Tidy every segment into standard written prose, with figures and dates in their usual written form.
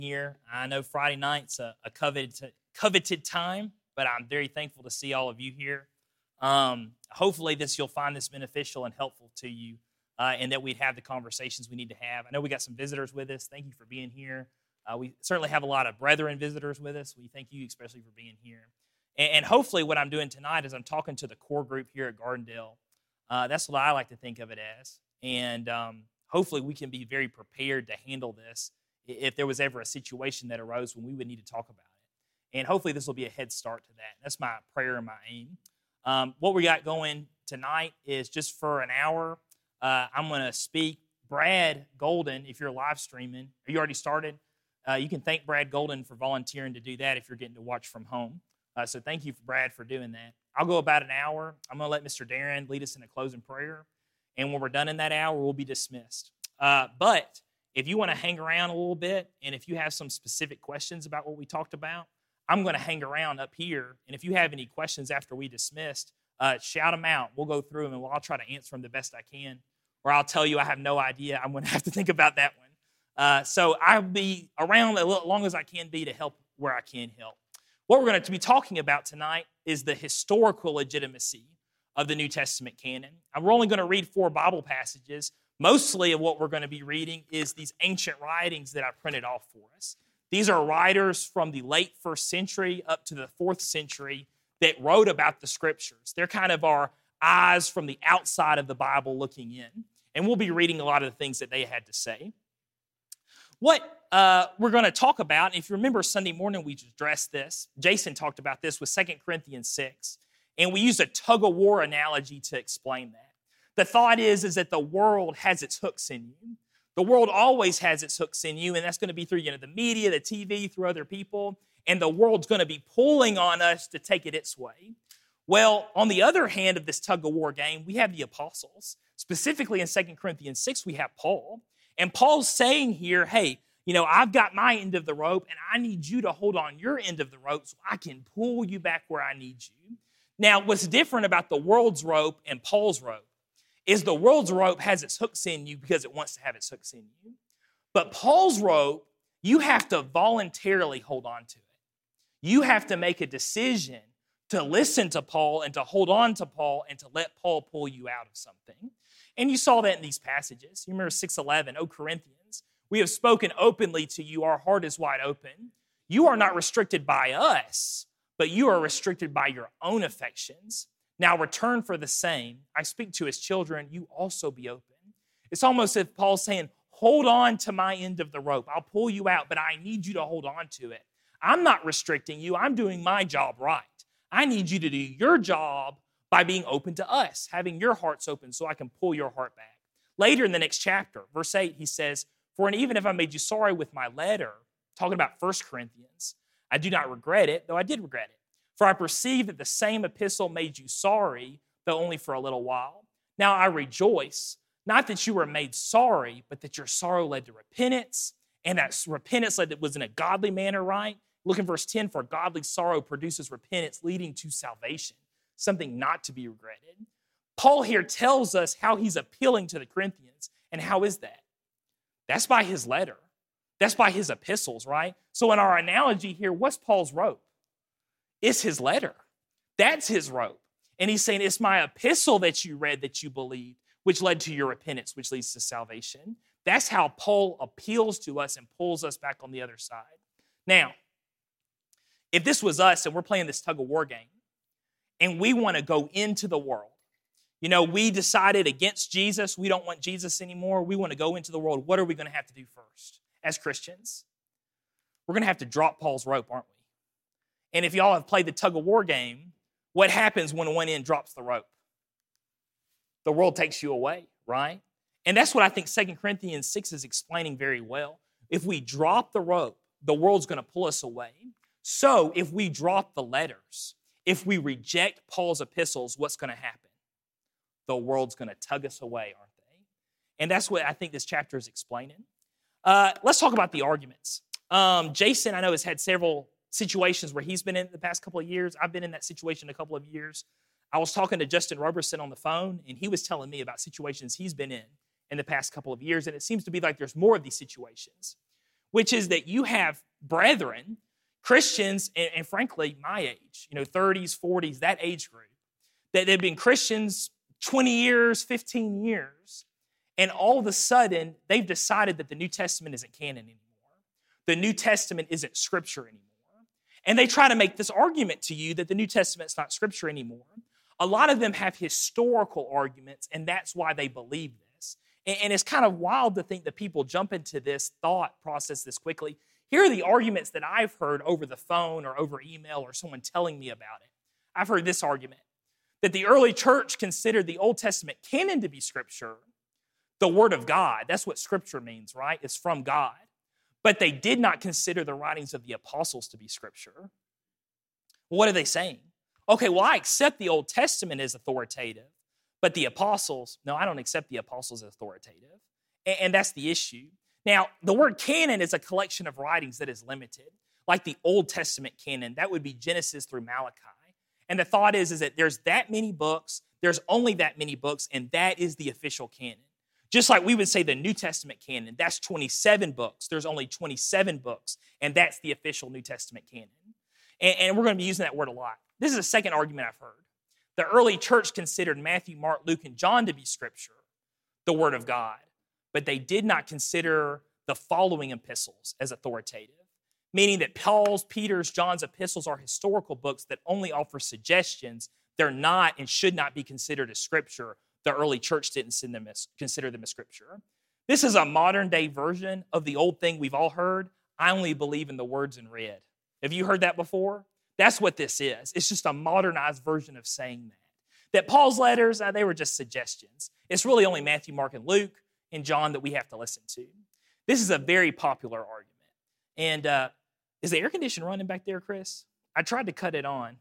here. I know Friday night's a coveted time, but I'm very thankful to see all of you here. Hopefully you'll find this beneficial and helpful to you, and that we'd have the conversations we need to have. I know we got some visitors with us. Thank you for being here. We certainly have a lot of brethren visitors with us. We thank you especially for being here. And hopefully what I'm doing tonight is I'm talking to the core group here at Gardendale. That's what I like to think of it as. And hopefully we can be very prepared to handle this if there was ever a situation that arose when we would need to talk about it. And hopefully this will be a head start to that. That's my prayer and my aim. What we got going tonight is just for an hour, I'm going to speak. Brad Golden, if you're live streaming, are you already started? You can thank Brad Golden for volunteering to do that if you're getting to watch from home. So thank you, Brad, for doing that. I'll go about an hour. I'm going to let Mr. Darren lead us in a closing prayer. And when we're done in that hour, we'll be dismissed. But if you want to hang around a little bit, and if you have some specific questions about what we talked about, I'm going to hang around up here. And if you have any questions after we dismissed, shout them out. We'll go through them, and I'll try to answer them the best I can. Or I'll tell you I have no idea. I'm going to have to think about that one. So I'll be around as long as I can be to help where I can help. What we're going to be talking about tonight is the historical legitimacy of the New Testament canon. And we're only going to read 4 Bible passages. Mostly of what we're going to be reading is these ancient writings that I printed off for us. These are writers from the late 1st century up to the 4th century that wrote about the Scriptures. They're kind of our eyes from the outside of the Bible looking in. And we'll be reading a lot of the things that they had to say. What we're going to talk about, and if you remember Sunday morning we just addressed this, Jason talked about this with 2 Corinthians 6, and we used a tug-of-war analogy to explain that. The thought is that the world has its hooks in you. The world always has its hooks in you, and that's going to be through the media, the TV, through other people, and the world's going to be pulling on us to take it its way. Well, on the other hand of this tug-of-war game, we have the apostles. Specifically in 2 Corinthians 6, we have Paul. And Paul's saying here, hey, I've got my end of the rope, and I need you to hold on your end of the rope so I can pull you back where I need you. Now, what's different about the world's rope and Paul's rope is the world's rope has its hooks in you because it wants to have its hooks in you. But Paul's rope, you have to voluntarily hold on to it. You have to make a decision to listen to Paul and to hold on to Paul and to let Paul pull you out of something. And you saw that in these passages. You remember 6:11, O Corinthians, we have spoken openly to you. Our heart is wide open. You are not restricted by us, but you are restricted by your own affections. Now return for the same. I speak to his children. You also be open. It's almost as if Paul's saying, hold on to my end of the rope. I'll pull you out, but I need you to hold on to it. I'm not restricting you. I'm doing my job right. I need you to do your job by being open to us, having your hearts open so I can pull your heart back. Later in the next chapter, verse 8, he says, for even if I made you sorry with my letter, talking about 1 Corinthians, I do not regret it, though I did regret it. For I perceive that the same epistle made you sorry, though only for a little while. Now I rejoice, not that you were made sorry, but that your sorrow led to repentance, and that repentance was in a godly manner, right? Look in verse 10, for godly sorrow produces repentance, leading to salvation, something not to be regretted. Paul here tells us how he's appealing to the Corinthians, and how is that? That's by his letter. That's by his epistles, right? So in our analogy here, what's Paul's rope? It's his letter. That's his rope. And he's saying, it's my epistle that you read, that you believed, which led to your repentance, which leads to salvation. That's how Paul appeals to us and pulls us back on the other side. Now, if this was us and we're playing this tug-of-war game, and we want to go into the world, we decided against Jesus, we don't want Jesus anymore, we want to go into the world, what are we going to have to do first as Christians? We're going to have to drop Paul's rope, aren't we? And if y'all have played the tug-of-war game, what happens when one end drops the rope? The world takes you away, right? And that's what I think 2 Corinthians 6 is explaining very well. If we drop the rope, the world's going to pull us away. So if we drop the letters, if we reject Paul's epistles, what's going to happen? The world's going to tug us away, aren't they? And that's what I think this chapter is explaining. Let's talk about the arguments. Jason, I know, has had several situations where he's been in the past couple of years. I've been in that situation a couple of years. I was talking to Justin Roberson on the phone, and he was telling me about situations he's been in the past couple of years, and it seems to be like there's more of these situations. which is that you have brethren, Christians, and frankly, my age, 30s, 40s, that age group, that they've been Christians 20 years, 15 years, and all of a sudden, they've decided that the New Testament isn't canon anymore. The New Testament isn't Scripture anymore. And they try to make this argument to you that the New Testament's not Scripture anymore. A lot of them have historical arguments, and that's why they believe this. And it's kind of wild to think that people jump into this thought process this quickly. Here are the arguments that I've heard over the phone or over email or someone telling me about it. I've heard this argument, that the early church considered the Old Testament canon to be Scripture, the Word of God. That's what Scripture means, right? It's from God. But they did not consider the writings of the apostles to be Scripture. What are they saying? Okay, well, I accept the Old Testament as authoritative, but the apostles, no, I don't accept the apostles as authoritative. And that's the issue. Now, the word canon is a collection of writings that is limited. Like the Old Testament canon, that would be Genesis through Malachi. And the thought is that there's that many books, there's only that many books, and that is the official canon. Just like we would say the New Testament canon, that's 27 books. There's only 27 books, and that's the official New Testament canon. And we're going to be using that word a lot. This is a second argument I've heard. The early church considered Matthew, Mark, Luke, and John to be Scripture, the Word of God, but they did not consider the following epistles as authoritative, meaning that Paul's, Peter's, John's epistles are historical books that only offer suggestions. They're not and should not be considered as Scripture. The early church didn't consider them as Scripture. This is a modern-day version of the old thing we've all heard, I only believe in the words in red. Have you heard that before? That's what this is. It's just a modernized version of saying that. That Paul's letters, they were just suggestions. It's really only Matthew, Mark, and Luke, and John that we have to listen to. This is a very popular argument. And is the air conditioner running back there, Chris? I tried to cut it on.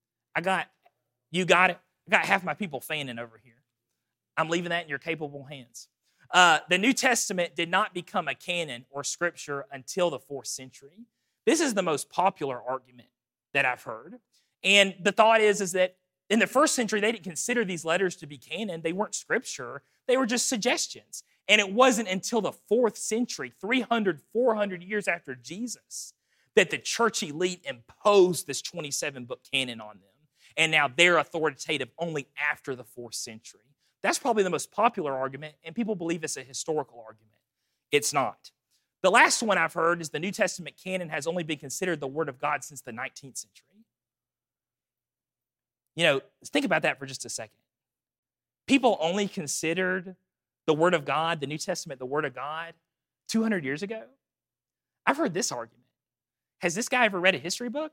You got it? I got half my people fanning over here. I'm leaving that in your capable hands. The New Testament did not become a canon or Scripture until the 4th century. This is the most popular argument that I've heard. And the thought is that in the 1st century, they didn't consider these letters to be canon. They weren't Scripture. They were just suggestions. And it wasn't until the 4th century, 300, 400 years after Jesus, that the church elite imposed this 27-book canon on them. And now they're authoritative only after the 4th century. That's probably the most popular argument, and people believe it's a historical argument. It's not. The last one I've heard is the New Testament canon has only been considered the Word of God since the 19th century. Think about that for just a second. People only considered the Word of God, the New Testament, the Word of God 200 years ago. I've heard this argument. Has this guy ever read a history book?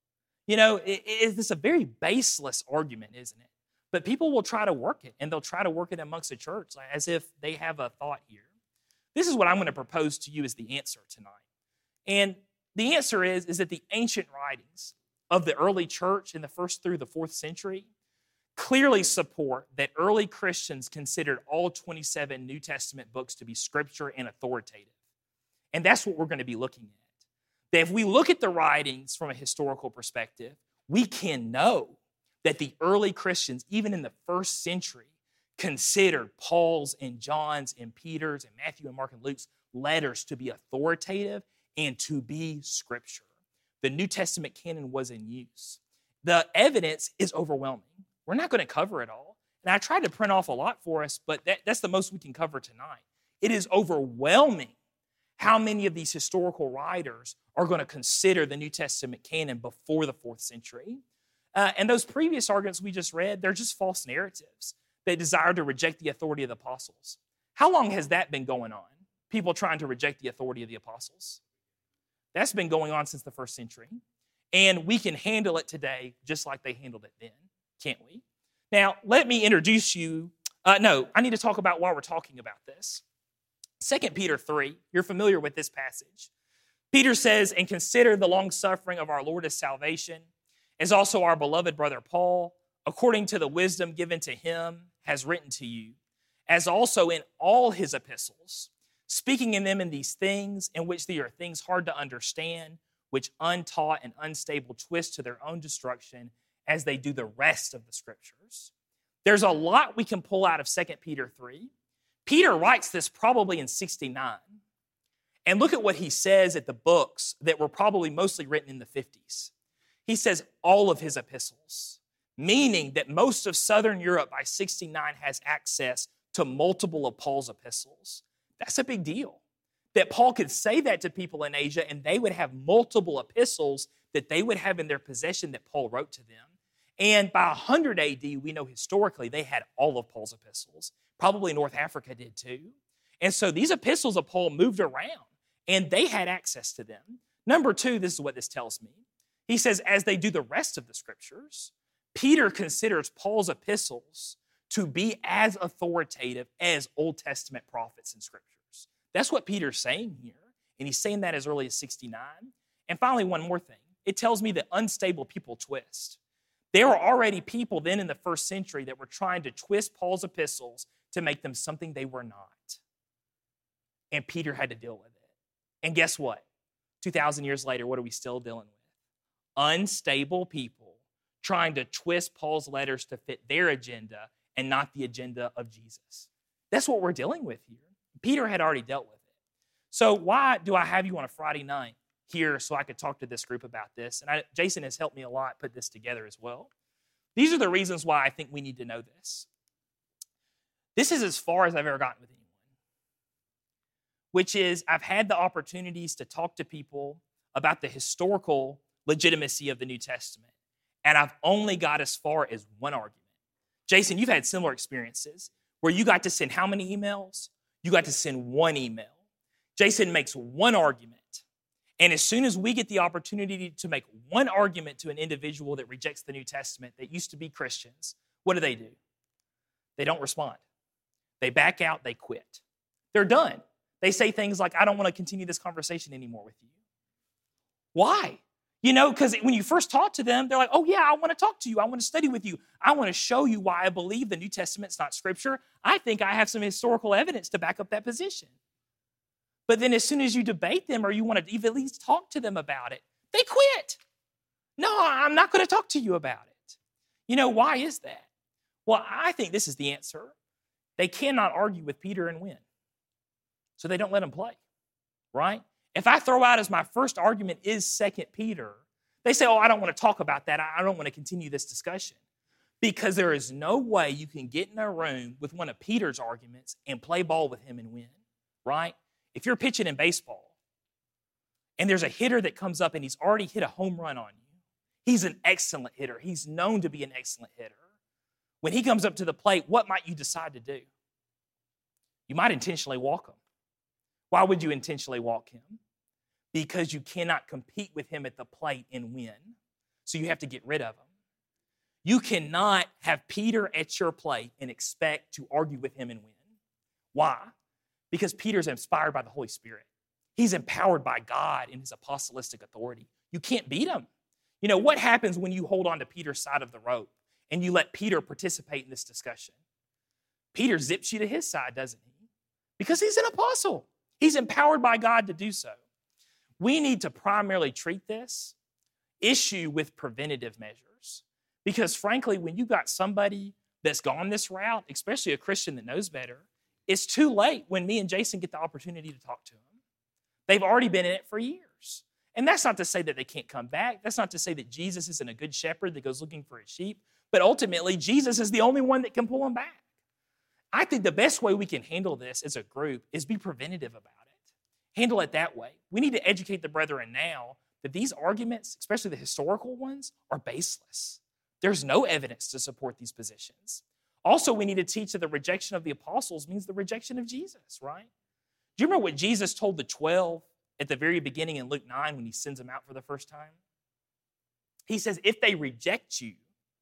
It's a very baseless argument, isn't it? But people will try to work it, and they'll try to work it amongst the church as if they have a thought here. This is what I'm going to propose to you as the answer tonight. And the answer is that the ancient writings of the early church in the 1st through the 4th century clearly support that early Christians considered all 27 New Testament books to be Scripture and authoritative. And that's what we're going to be looking at. That if we look at the writings from a historical perspective, we can know that the early Christians, even in the 1st century, considered Paul's and John's and Peter's and Matthew and Mark and Luke's letters to be authoritative and to be Scripture. The New Testament canon was in use. The evidence is overwhelming. We're not going to cover it all. And I tried to print off a lot for us, but that's the most we can cover tonight. It is overwhelming how many of these historical writers are going to consider the New Testament canon before the 4th century. And those previous arguments we just read, they're just false narratives. They desire to reject the authority of the apostles. How long has that been going on? People trying to reject the authority of the apostles. That's been going on since the 1st century. And we can handle it today just like they handled it then, can't we? Now, let me introduce you. I need to talk about why we're talking about this. 2 Peter 3, you're familiar with this passage. Peter says, "And consider the long-suffering of our Lord as salvation, as also our beloved brother Paul, according to the wisdom given to him, has written to you, as also in all his epistles, speaking in them in these things, in which there are things hard to understand, which untaught and unstable twist to their own destruction, as they do the rest of the Scriptures." There's a lot we can pull out of 2 Peter 3. Peter writes this probably in 69. And look at what he says at the books that were probably mostly written in the 50s. He says all of his epistles, meaning that most of Southern Europe by 69 has access to multiple of Paul's epistles. That's a big deal. That Paul could say that to people in Asia and they would have multiple epistles that they would have in their possession that Paul wrote to them. And by 100 AD, we know historically they had all of Paul's epistles. Probably North Africa did too. And so these epistles of Paul moved around and they had access to them. Number two, this is what this tells me. He says, as they do the rest of the scriptures, Peter considers Paul's epistles to be as authoritative as Old Testament prophets and scriptures. That's what Peter's saying here, and he's saying that as early as 69. And finally, one more thing. It tells me that unstable people twist. There were already people then in the first century that were trying to twist Paul's epistles to make them something they were not. And Peter had to deal with it. And guess what? 2,000 years later, what are we still dealing with? Unstable people trying to twist Paul's letters to fit their agenda and not the agenda of Jesus. That's what we're dealing with here. Peter had already dealt with it. So why do I have you on a Friday night here so I could talk to this group about this? And Jason has helped me a lot put this together as well. These are the reasons why I think we need to know this. This is as far as I've ever gotten with anyone, which is I've had the opportunities to talk to people about the historical legitimacy of the New Testament, and I've only got as far as one argument. Jason, you've had similar experiences where you got to send how many emails? You got to send one email. Jason makes one argument. And as soon as we get the opportunity to make one argument to an individual that rejects the New Testament that used to be Christians, what do? They don't respond. They back out, they quit. They're done. They say things like, I don't want to continue this conversation anymore with you. Why? Because when you first talk to them, they're like, oh yeah, I want to talk to you. I want to study with you. I want to show you why I believe the New Testament's not scripture. I think I have some historical evidence to back up that position. But then as soon as you debate them or you want to even at least talk to them about it, they quit. No, I'm not going to talk to you about it. Why is that? Well, I think this is the answer. They cannot argue with Peter and win. So they don't let him play, right? If I throw out as my first argument is 2 Peter, they say, oh, I don't want to talk about that. I don't want to continue this discussion. Because there is no way you can get in a room with one of Peter's arguments and play ball with him and win, right? If you're pitching in baseball and there's a hitter that comes up and he's already hit a home run on you, he's an excellent hitter. He's known to be an excellent hitter. When he comes up to the plate, what might you decide to do? You might intentionally walk him. Why would you intentionally walk him? Because you cannot compete with him at the plate and win. So you have to get rid of him. You cannot have Peter at your plate and expect to argue with him and win. Why? Because Peter's inspired by the Holy Spirit. He's empowered by God in his apostolistic authority. You can't beat him. What happens when you hold on to Peter's side of the rope and you let Peter participate in this discussion? Peter zips you to his side, doesn't he? Because he's an apostle. He's empowered by God to do so. We need to primarily treat this issue with preventative measures. Because frankly, when you got somebody that's gone this route, especially a Christian that knows better, it's too late when me and Jason get the opportunity to talk to them. They've already been in it for years. And that's not to say that they can't come back. That's not to say that Jesus isn't a good shepherd that goes looking for his sheep. But ultimately, Jesus is the only one that can pull them back. I think the best way we can handle this as a group is be preventative about it. Handle it that way. We need to educate the brethren now that these arguments, especially the historical ones, are baseless. There's no evidence to support these positions. Also, we need to teach that the rejection of the apostles means the rejection of Jesus, right? Do you remember what Jesus told the 12 at the very beginning in Luke 9 when he sends them out for the first time? He says, if they reject you,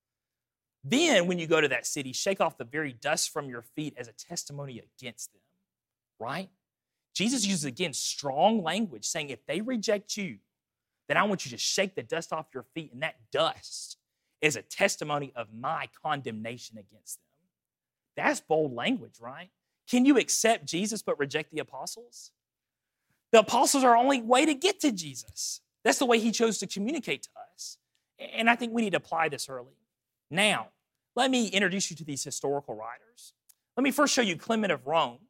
then when you go to that city, shake off the very dust from your feet as a testimony against them, right? Jesus uses, again, strong language saying, if they reject you, then I want you to shake the dust off your feet, and that dust is a testimony of my condemnation against them. That's bold language, right? Can you accept Jesus but reject the apostles? The apostles are our only way to get to Jesus. That's the way he chose to communicate to us. And I think we need to apply this early. Now, let me introduce you to these historical writers. Let me first show you Clement of Rome.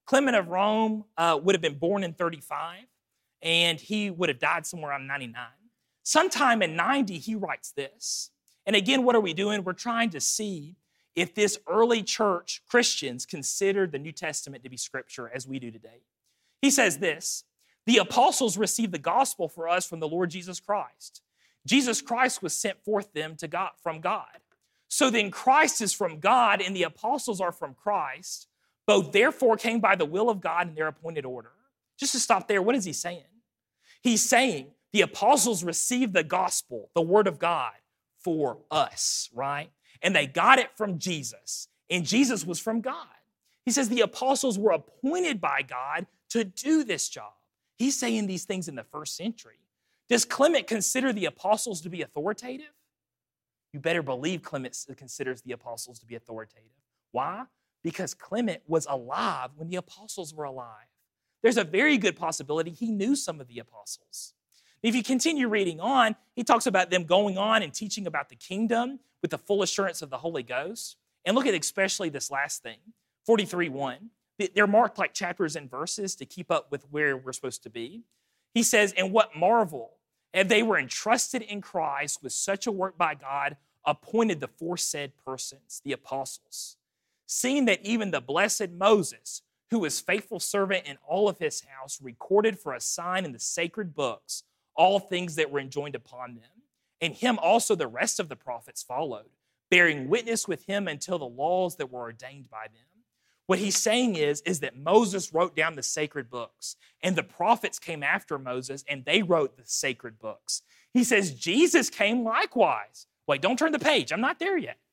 Clement of Rome would have been born in 35, and he would have died somewhere around 99. Sometime in 90, he writes this. And again, what are we doing? We're trying to see if this early church Christians considered the New Testament to be Scripture as we do today. He says this, the apostles received the gospel for us from the Lord Jesus Christ. Jesus Christ was sent forth them to God, from God. So then Christ is from God and the apostles are from Christ. Both therefore came by the will of God in their appointed order. Just to stop there, what is he saying? He's saying the apostles received the gospel, the word of God, for us, right? And they got it from Jesus, and Jesus was from God. He says the apostles were appointed by God to do this job. He's saying these things in the first century. Does Clement consider the apostles to be authoritative? You better believe Clement considers the apostles to be authoritative. Why? Because Clement was alive when the apostles were alive. There's a very good possibility he knew some of the apostles. If you continue reading on, he talks about them going on and teaching about the kingdom with the full assurance of the Holy Ghost. And look at especially this last thing, 43:1. They're marked like chapters and verses to keep up with where we're supposed to be. He says, and what marvel, if they were entrusted in Christ with such a work by God, appointed the foresaid persons, the apostles, seeing that even the blessed Moses, who was faithful servant in all of his house, recorded for a sign in the sacred books all things that were enjoined upon them. And him also the rest of the prophets followed, bearing witness with him until the laws that were ordained by them. What he's saying is that Moses wrote down the sacred books, and the prophets came after Moses, and they wrote the sacred books. He says Jesus came likewise. Wait, don't turn the page. I'm not there yet.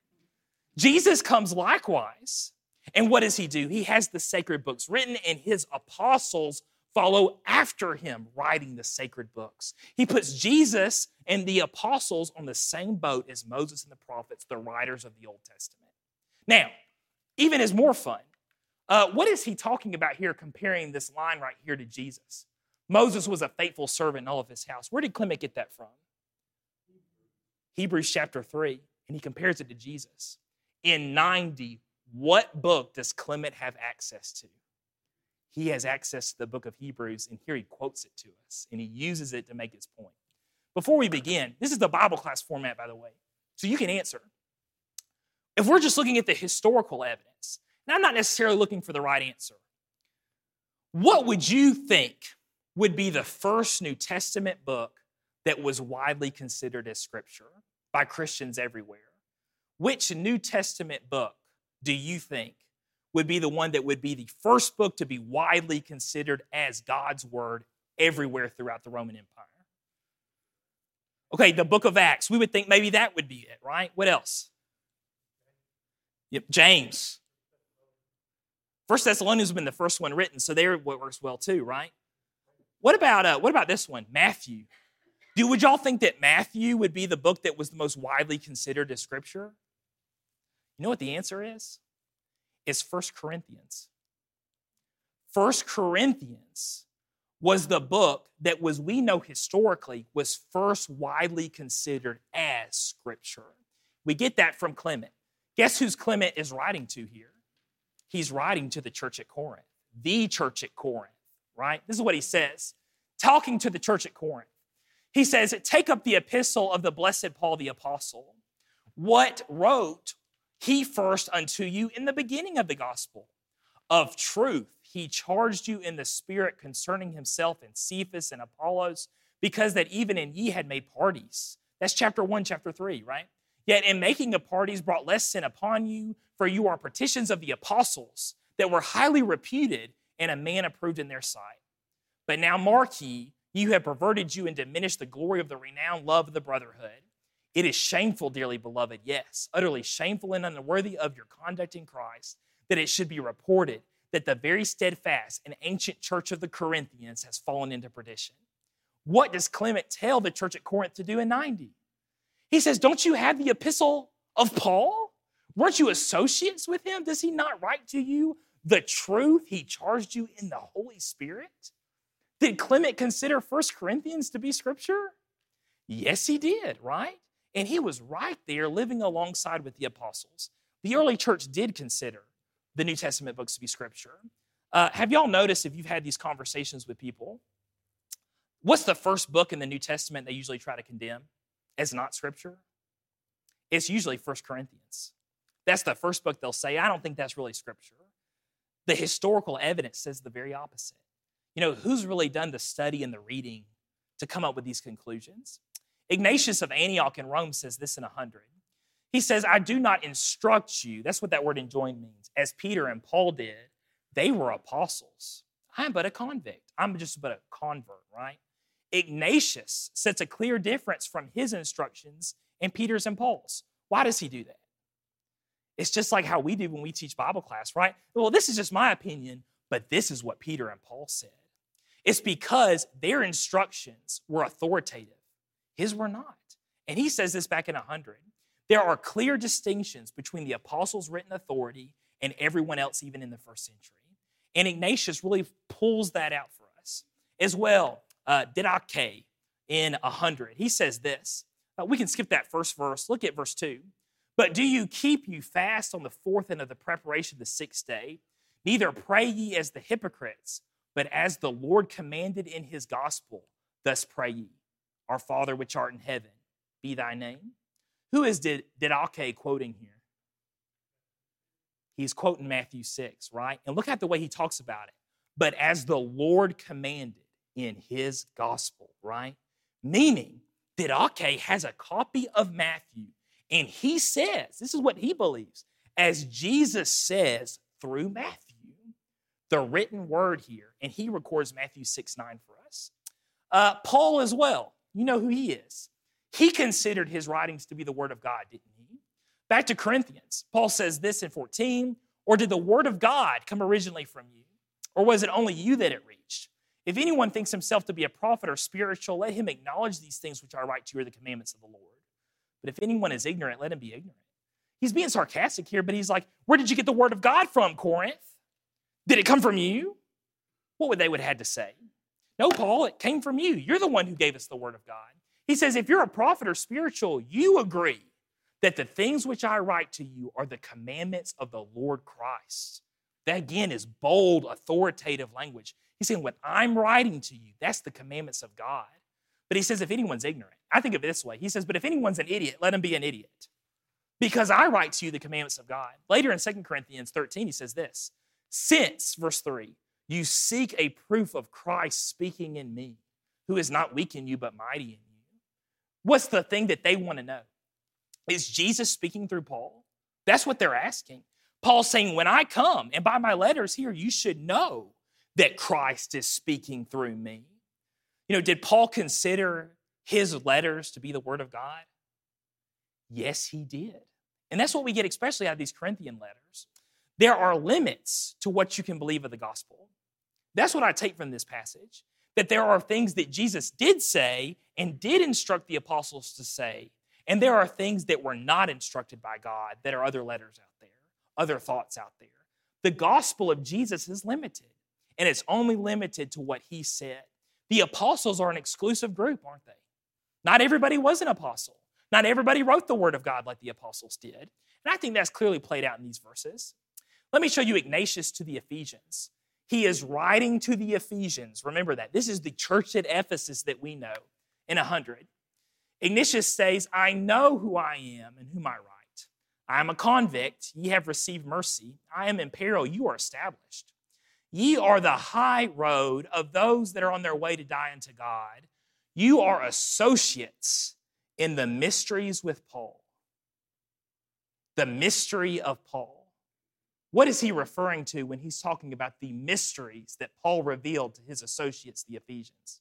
Jesus comes likewise. And what does he do? He has the sacred books written, and his apostles follow after him, writing the sacred books. He puts Jesus and the apostles on the same boat as Moses and the prophets, the writers of the Old Testament. Now, even as more fun, what is he talking about here, comparing this line right here to Jesus? Moses was a faithful servant in all of his house. Where did Clement get that from? Hebrews chapter 3, and he compares it to Jesus. In 90, what book does Clement have access to? He has access to the book of Hebrews, and here he quotes it to us, and he uses it to make his point. Before we begin, this is the Bible class format, by the way, so you can answer. If we're just looking at the historical evidence, and I'm not necessarily looking for the right answer, what would you think would be the first New Testament book that was widely considered as Scripture by Christians everywhere? Which New Testament book do you think would be the one that would be the first book to be widely considered as God's Word everywhere throughout the Roman Empire? Okay, the book of Acts. We would think maybe that would be it, right? What else? Yep, James. First Thessalonians has been the first one written, so there it works well too, right? What about this one, Matthew? Would y'all think that Matthew would be the book that was the most widely considered as Scripture? You know what the answer is? It's 1 Corinthians. 1 Corinthians was the book that we know historically, was first widely considered as Scripture. We get that from Clement. Guess who's Clement is writing to here? He's writing to the church at Corinth, the church at Corinth, right? This is what he says, talking to the church at Corinth. He says, take up the epistle of the blessed Paul the apostle. What wrote he first unto you in the beginning of the gospel? Of truth, he charged you in the Spirit concerning himself and Cephas and Apollos, because that even in ye had made parties. That's chapter 1, chapter 3, right? Yet in making of parties brought less sin upon you, for you are partitions of the apostles that were highly reputed and a man approved in their sight. But now mark ye, you have perverted you and diminished the glory of the renowned love of the brotherhood. It is shameful, dearly beloved, yes, utterly shameful and unworthy of your conduct in Christ, that it should be reported that the very steadfast and ancient church of the Corinthians has fallen into perdition. What does Clement tell the church at Corinth to do in 90? He says, don't you have the epistle of Paul? Weren't you associates with him? Does he not write to you the truth he charged you in the Holy Spirit? Did Clement consider 1 Corinthians to be Scripture? Yes, he did, right? And he was right there living alongside with the apostles. The early church did consider the New Testament books to be Scripture. Have y'all noticed if you've had these conversations with people, what's the first book in the New Testament they usually try to condemn as not Scripture? It's usually 1 Corinthians. That's the first book they'll say, I don't think that's really Scripture. The historical evidence says the very opposite. You know, who's really done the study and the reading to come up with these conclusions? Ignatius of Antioch in Rome says this in 100. He says, I do not instruct you, that's what that word enjoin means, as Peter and Paul did. They were apostles. I'm but a convict. I'm just but a convert, right? Ignatius sets a clear difference from his instructions and Peter's and Paul's. Why does he do that? It's just like how we do when we teach Bible class, right? Well, this is just my opinion, but this is what Peter and Paul said. It's because their instructions were authoritative. His were not. And he says this back in 100. There are clear distinctions between the apostles' written authority and everyone else, even in the first century. And Ignatius really pulls that out for us. As well, Didache in 100, he says this. We can skip that first verse. Look at verse 2. But do you keep you fast on the fourth and of the preparation of the sixth day? Neither pray ye as the hypocrites, but as the Lord commanded in his gospel, thus pray ye. Our Father which art in heaven, be thy name. Who is Didache quoting here? He's quoting Matthew 6, right? And look at the way he talks about it. But as the Lord commanded in his gospel, right? Meaning, Didache has a copy of Matthew, and he says, this is what he believes, as Jesus says through Matthew, the written word here, and he records Matthew 6:9 for us. Paul as well, you know who he is. He considered his writings to be the word of God, didn't he? Back to Corinthians, Paul says this in 14, or did the word of God come originally from you? Or was it only you that it reached? If anyone thinks himself to be a prophet or spiritual, let him acknowledge these things which I write to you are the commandments of the Lord. But if anyone is ignorant, let him be ignorant. He's being sarcastic here, but he's like, where did you get the word of God from, Corinth? Did it come from you? What would they would have had to say? No, Paul, it came from you. You're the one who gave us the word of God. He says, if you're a prophet or spiritual, you agree that the things which I write to you are the commandments of the Lord Christ. That again is bold, authoritative language. He's saying, what I'm writing to you, that's the commandments of God. But he says, if anyone's ignorant, I think of it this way. He says, but if anyone's an idiot, let him be an idiot. Because I write to you the commandments of God. Later in 2 Corinthians 13, he says this, since, verse 3, you seek a proof of Christ speaking in me, who is not weak in you, but mighty in you. What's the thing that they want to know? Is Jesus speaking through Paul? That's what they're asking. Paul's saying, when I come, and by my letters here, you should know that Christ is speaking through me. You know, did Paul consider his letters to be the word of God? Yes, he did. And that's what we get especially out of these Corinthian letters. There are limits to what you can believe of the gospel. That's what I take from this passage, that there are things that Jesus did say and did instruct the apostles to say, and there are things that were not instructed by God that are other letters out there, other thoughts out there. The gospel of Jesus is limited, and it's only limited to what he said. The apostles are an exclusive group, aren't they? Not everybody was an apostle. Not everybody wrote the word of God like the apostles did. And I think that's clearly played out in these verses. Let me show you Ignatius to the Ephesians. He is writing to the Ephesians. Remember that. This is the church at Ephesus that we know in 100. Ignatius says, I know who I am and whom I write. I am a convict. Ye have received mercy. I am in peril. You are established. Ye are the high road of those that are on their way to die unto God. You are associates in the mysteries with Paul. The mystery of Paul. What is he referring to when he's talking about the mysteries that Paul revealed to his associates, the Ephesians?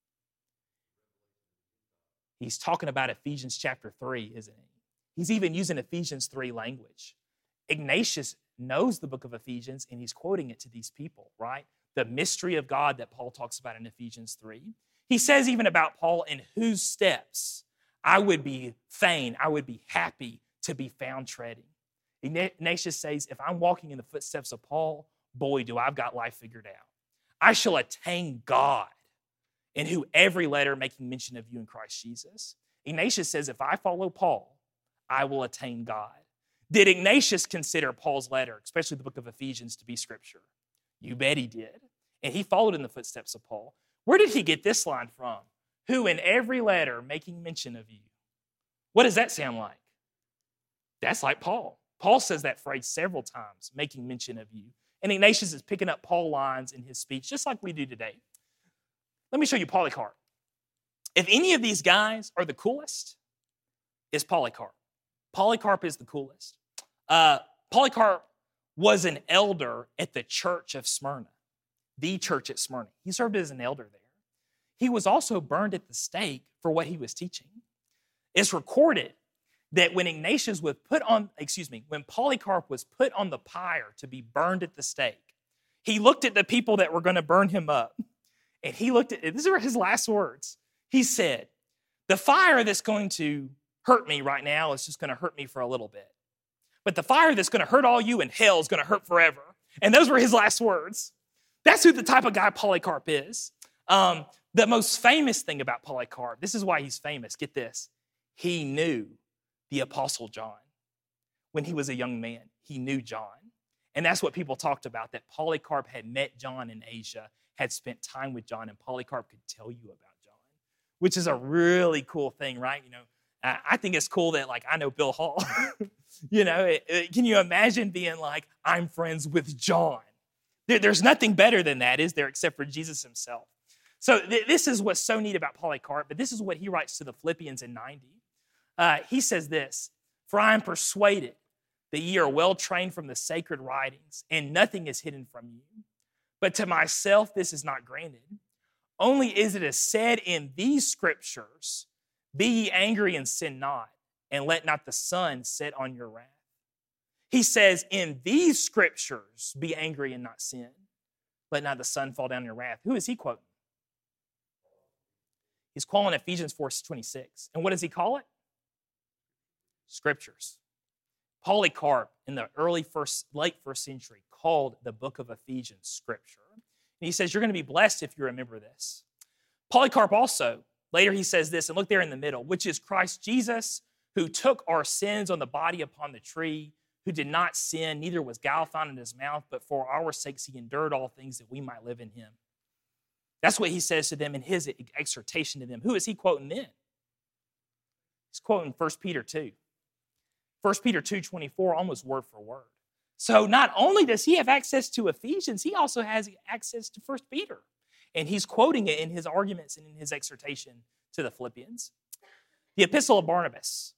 He's talking about Ephesians chapter 3, isn't he? He's even using Ephesians 3 language. Ignatius knows the book of Ephesians, and he's quoting it to these people, right? The mystery of God that Paul talks about in Ephesians 3. He says even about Paul, in whose steps I would be fain, I would be happy to be found treading. Ignatius says, if I'm walking in the footsteps of Paul, boy, do I've got life figured out. I shall attain God, in who every letter making mention of you in Christ Jesus. Ignatius says, if I follow Paul, I will attain God. Did Ignatius consider Paul's letter, especially the book of Ephesians, to be scripture? You bet he did. And he followed in the footsteps of Paul. Where did he get this line from? Who in every letter making mention of you. What does that sound like? That's like Paul. Paul says that phrase several times, making mention of you. And Ignatius is picking up Paul lines in his speech, just like we do today. Let me show you Polycarp. If any of these guys are the coolest, it's Polycarp. Polycarp is the coolest. Polycarp was an elder at the church of Smyrna, the church at Smyrna. He served as an elder there. He was also burned at the stake for what he was teaching. It's recorded that when when Polycarp was put on the pyre to be burned at the stake, he looked at the people that were going to burn him up, and he looked at, these are his last words. He said, the fire that's going to hurt me right now is just going to hurt me for a little bit. But the fire that's going to hurt all you in hell is going to hurt forever. And those were his last words. That's who the type of guy Polycarp is. The most famous thing about Polycarp, this is why he's famous, get this. He knew the Apostle John. When he was a young man, he knew John. And that's what people talked about, that Polycarp had met John in Asia, had spent time with John, and Polycarp could tell you about John, which is a really cool thing, right? I think it's cool that, I know Bill Hall. Can you imagine being like, I'm friends with John? There's nothing better than that, is there, except for Jesus himself. So this is what's so neat about Polycarp, but this is what he writes to the Philippians in 90. He says this, for I am persuaded that ye are well trained from the sacred writings, and nothing is hidden from you. But to myself this is not granted. Only is it as said in these scriptures, be ye angry and sin not, and let not the sun set on your wrath. He says, in these scriptures, be angry and not sin. Let not the sun fall down on your wrath. Who is he quoting? He's calling Ephesians 4:26. And what does he call it? Scriptures. Polycarp, in the late first century, called the book of Ephesians Scripture. And he says, you're going to be blessed if you remember this. Polycarp also, later he says this, and look there in the middle, which is Christ Jesus, who took our sins on the body upon the tree, who did not sin, neither was guile found in his mouth, but for our sakes he endured all things that we might live in him. That's what he says to them in his exhortation to them. Who is he quoting then? He's quoting 1 Peter 2. 1 Peter 2:24, almost word for word. So not only does he have access to Ephesians, he also has access to 1 Peter. And he's quoting it in his arguments and in his exhortation to the Philippians. The Epistle of Barnabas.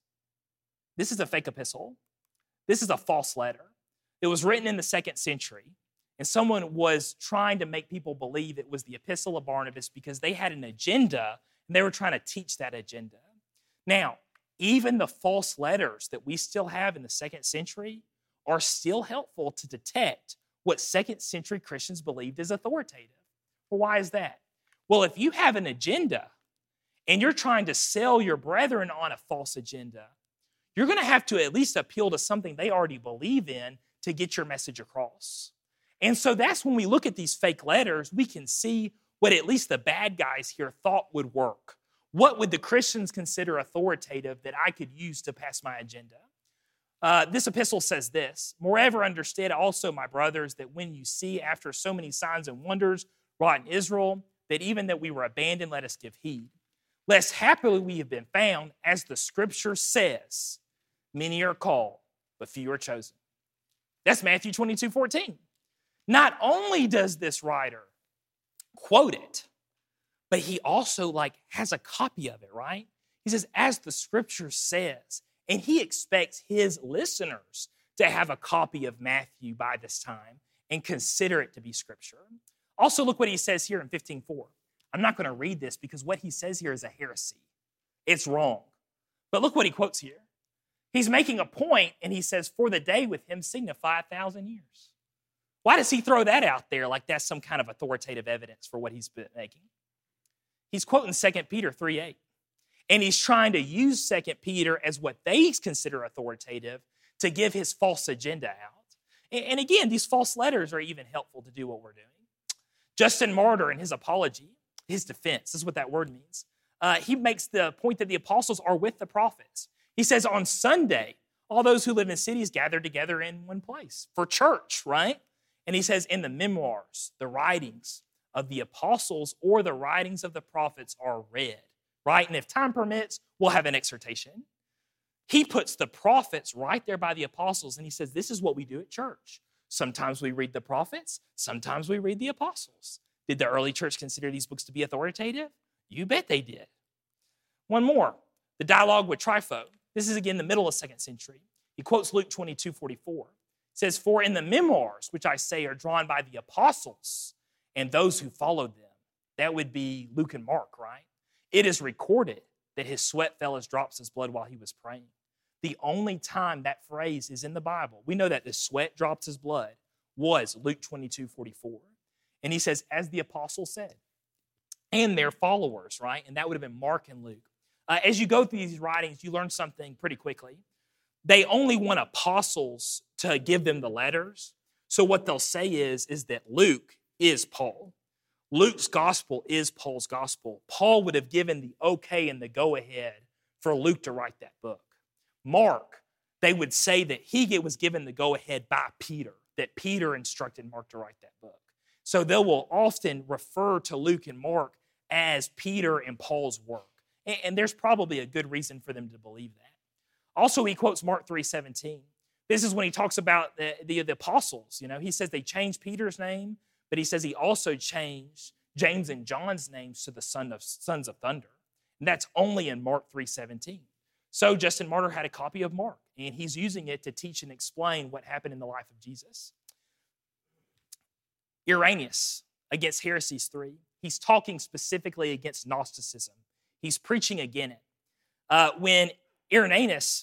This is a fake epistle. This is a false letter. It was written in the 2nd century, and someone was trying to make people believe it was the Epistle of Barnabas because they had an agenda, and they were trying to teach that agenda. Now, even the false letters that we still have in the 2nd century are still helpful to detect what 2nd century Christians believed is authoritative. Well, why is that? Well, if you have an agenda and you're trying to sell your brethren on a false agenda, you're going to have to at least appeal to something they already believe in to get your message across. And so that's when we look at these fake letters, we can see what at least the bad guys here thought would work. What would the Christians consider authoritative that I could use to pass my agenda? This epistle says this, moreover understand also, my brothers, that when you see after so many signs and wonders wrought in Israel, that even that we were abandoned, let us give heed. Lest happily we have been found, as the scripture says, many are called, but few are chosen. That's Matthew 22:14. Not only does this writer quote it, but he also has a copy of it, right? He says, as the scripture says, and he expects his listeners to have a copy of Matthew by this time and consider it to be scripture. Also, look what he says here in 15:4. I'm not going to read this because what he says here is a heresy. It's wrong. But look what he quotes here. He's making a point, and he says, for the day with him signify 1,000 years. Why does he throw that out there like that's some kind of authoritative evidence for what he's making? He's quoting 2 Peter 3:8. And he's trying to use 2 Peter as what they consider authoritative to give his false agenda out. And again, these false letters are even helpful to do what we're doing. Justin Martyr, in his apology, his defense, this is what that word means. He makes the point that the apostles are with the prophets. He says on Sunday, all those who live in cities gather together in one place for church, right? And he says, in the memoirs, the writings of the apostles or the writings of the prophets are read, right? And if time permits, we'll have an exhortation. He puts the prophets right there by the apostles, and he says, this is what we do at church. Sometimes we read the prophets, sometimes we read the apostles. Did the early church consider these books to be authoritative? You bet they did. One more, the dialogue with Trypho. This is again the middle of 2nd century. He quotes Luke 22:44. It says, for in the memoirs, which I say are drawn by the apostles and those who followed them, that would be Luke and Mark, right? It is recorded that his sweat fell as drops of blood while he was praying. The only time that phrase is in the Bible, we know that the sweat drops his blood, was Luke 22:44. And he says, as the apostles said, and their followers, right? And that would have been Mark and Luke. As you go through these writings, you learn something pretty quickly. They only want apostles to give them the letters. So what they'll say is that Luke is Paul. Luke's gospel is Paul's gospel. Paul would have given the okay and the go-ahead for Luke to write that book. Mark, they would say that he was given the go-ahead by Peter, that Peter instructed Mark to write that book. So they will often refer to Luke and Mark as Peter and Paul's work. And there's probably a good reason for them to believe that. Also, he quotes Mark 3:17. This is when he talks about the apostles. He says they changed Peter's name, but he says he also changed James and John's names to the sons of thunder. And that's only in Mark 3:17. So Justin Martyr had a copy of Mark, and he's using it to teach and explain what happened in the life of Jesus. Irenaeus, against Heresies 3, he's talking specifically against Gnosticism. He's preaching again it. When Irenaeus,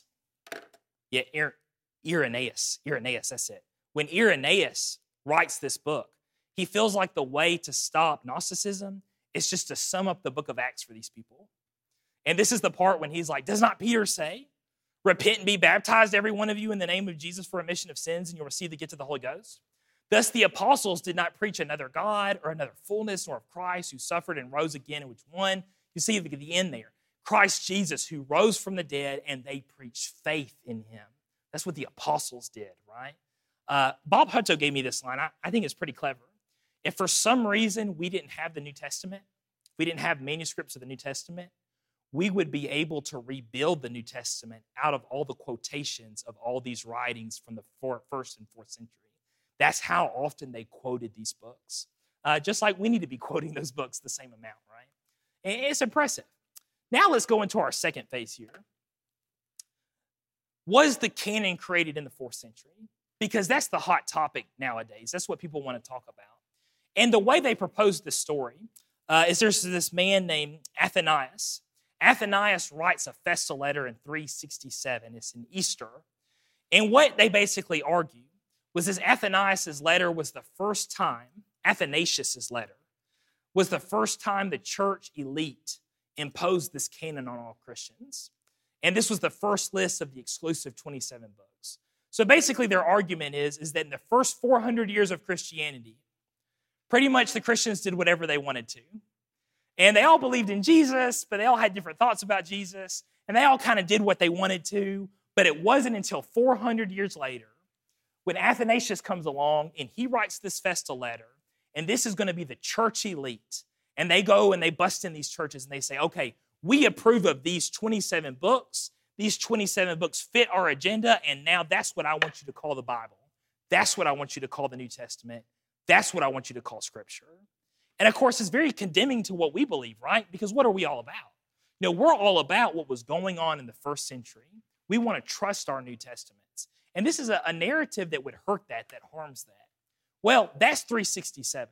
that's it. When Irenaeus writes this book, he feels like the way to stop Gnosticism is just to sum up the book of Acts for these people. And this is the part when he's like, does not Peter say, repent and be baptized, every one of you, in the name of Jesus for remission of sins, and you'll receive the gift of the Holy Ghost? Thus the apostles did not preach another God or another fullness, nor of Christ who suffered and rose again, in which one, you see at the end there, Christ Jesus who rose from the dead, and they preached faith in him. That's what the apostles did, right? Bob Hutto gave me this line. I think it's pretty clever. If for some reason we didn't have the New Testament, we didn't have manuscripts of the New Testament, we would be able to rebuild the New Testament out of all the quotations of all these writings from the 1st and 4th century. That's how often they quoted these books. Just like we need to be quoting those books the same amount, right? And it's impressive. Now let's go into our second phase here. Was the canon created in the 4th century? Because that's the hot topic nowadays. That's what people want to talk about. And the way they proposed this story is there's this man named Athanasius. Athanasius writes a festal letter in 367. It's in Easter. And what they basically argue was this Athanasius' letter was the first time, Athanasius' letter, was the first time the church elite imposed this canon on all Christians. And this was the first list of the exclusive 27 books. So basically their argument is that in the first 400 years of Christianity, pretty much the Christians did whatever they wanted to. And they all believed in Jesus, but they all had different thoughts about Jesus. And they all kind of did what they wanted to. But it wasn't until 400 years later when Athanasius comes along and he writes this festal letter. And this is going to be the church elite. And they go and they bust in these churches and they say, okay, we approve of these 27 books. These 27 books fit our agenda. And now that's what I want you to call the Bible. That's what I want you to call the New Testament. That's what I want you to call Scripture. And of course, it's very condemning to what we believe, right? Because what are we all about? We're all about what was going on in the 1st century. We want to trust our New Testaments. And this is a narrative that would hurt that harms that. Well, that's 367.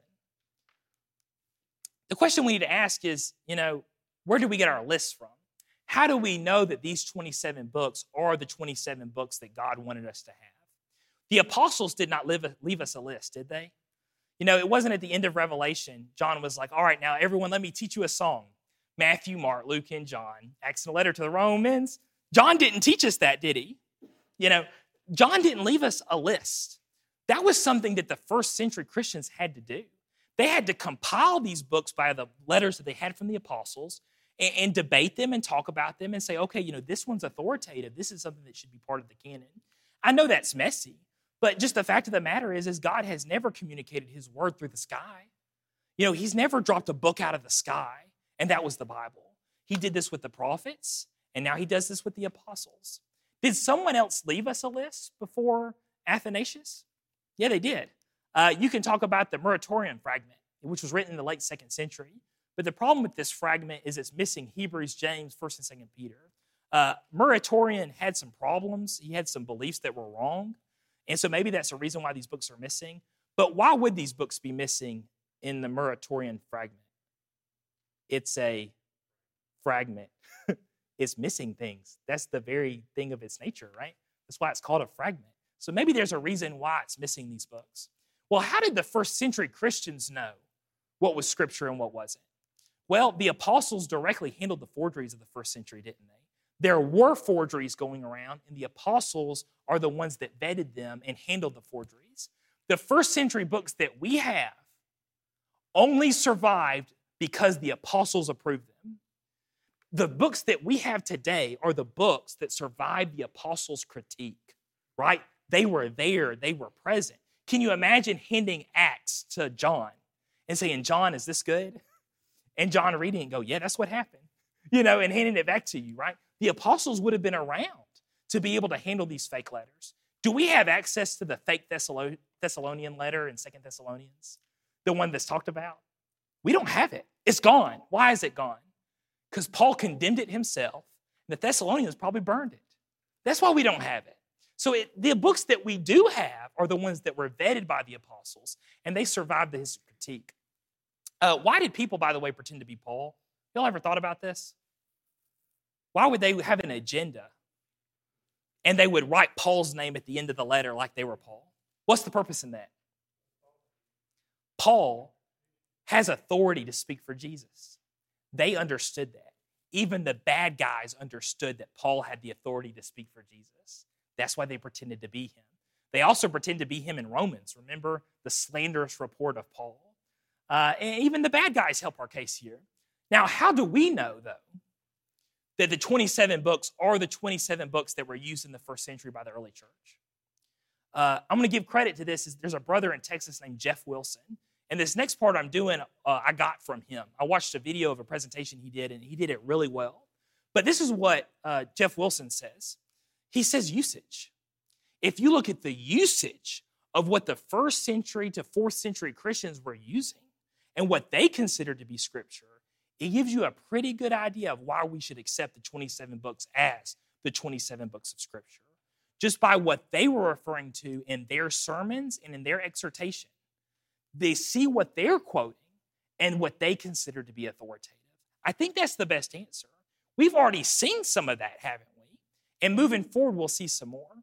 The question we need to ask is, where do we get our lists from? How do we know that these 27 books are the 27 books that God wanted us to have? The apostles did not leave us a list, did they? It wasn't at the end of Revelation, John was like, all right, now everyone, let me teach you a song. Matthew, Mark, Luke, and John. Acts and a letter to the Romans. John didn't teach us that, did he? John didn't leave us a list. That was something that the 1st century Christians had to do. They had to compile these books by the letters that they had from the apostles and debate them and talk about them and say, okay, this one's authoritative. This is something that should be part of the canon. I know that's messy, But just the fact of the matter is God has never communicated his word through the sky. He's never dropped a book out of the sky, and that was the Bible. He did this with the prophets, and now he does this with the apostles. Did someone else leave us a list before Athanasius? Yeah, they did. You can talk about the Muratorian fragment, which was written in the late 2nd century. But the problem with this fragment is it's missing Hebrews, James, 1st and 2nd Peter. Muratorian had some problems. He had some beliefs that were wrong. And so maybe that's the reason why these books are missing. But why would these books be missing in the Muratorian fragment? It's a fragment. It's missing things. That's the very thing of its nature, right? That's why it's called a fragment. So maybe there's a reason why it's missing these books. Well, how did the first century Christians know what was Scripture and what wasn't? Well, the apostles directly handled the forgeries of the first century, didn't they? There were forgeries going around, and the apostles are the ones that vetted them and handled the forgeries. The first century books that we have only survived because the apostles approved them. The books that we have today are the books that survived the apostles' critique, right? They were there, they were present. Can you imagine handing Acts to John and saying, John, is this good? And John reading and go, yeah, that's what happened. And handing it back to you, right? The apostles would have been around to be able to handle these fake letters. Do we have access to the fake Thessalonian letter in 2 Thessalonians? The one that's talked about? We don't have it. It's gone. Why is it gone? Because Paul condemned it himself, and the Thessalonians probably burned it. That's why we don't have it. So the books that we do have are the ones that were vetted by the apostles, and they survived the critique. Why did people, by the way, pretend to be Paul? Y'all ever thought about this? Why would they have an agenda and they would write Paul's name at the end of the letter like they were Paul? What's the purpose in that? Paul has authority to speak for Jesus. They understood that. Even the bad guys understood that Paul had the authority to speak for Jesus. That's why they pretended to be him. They also pretend to be him in Romans. Remember the slanderous report of Paul? And even the bad guys help our case here. Now, how do we know, though, that the 27 books are the 27 books that were used in the first century by the early church? I'm going to give credit to this. There's a brother in Texas named Jeff Wilson. And this next part I'm doing, I got from him. I watched a video of a presentation he did, and he did it really well. But this is what Jeff Wilson says. He says usage. If you look at the usage of what the 1st century to 4th century Christians were using and what they considered to be Scripture, it gives you a pretty good idea of why we should accept the 27 books as the 27 books of Scripture, just by what they were referring to in their sermons and in their exhortation. They see what they're quoting and what they consider to be authoritative. I think that's the best answer. We've already seen some of that, haven't we? And moving forward, we'll see some more.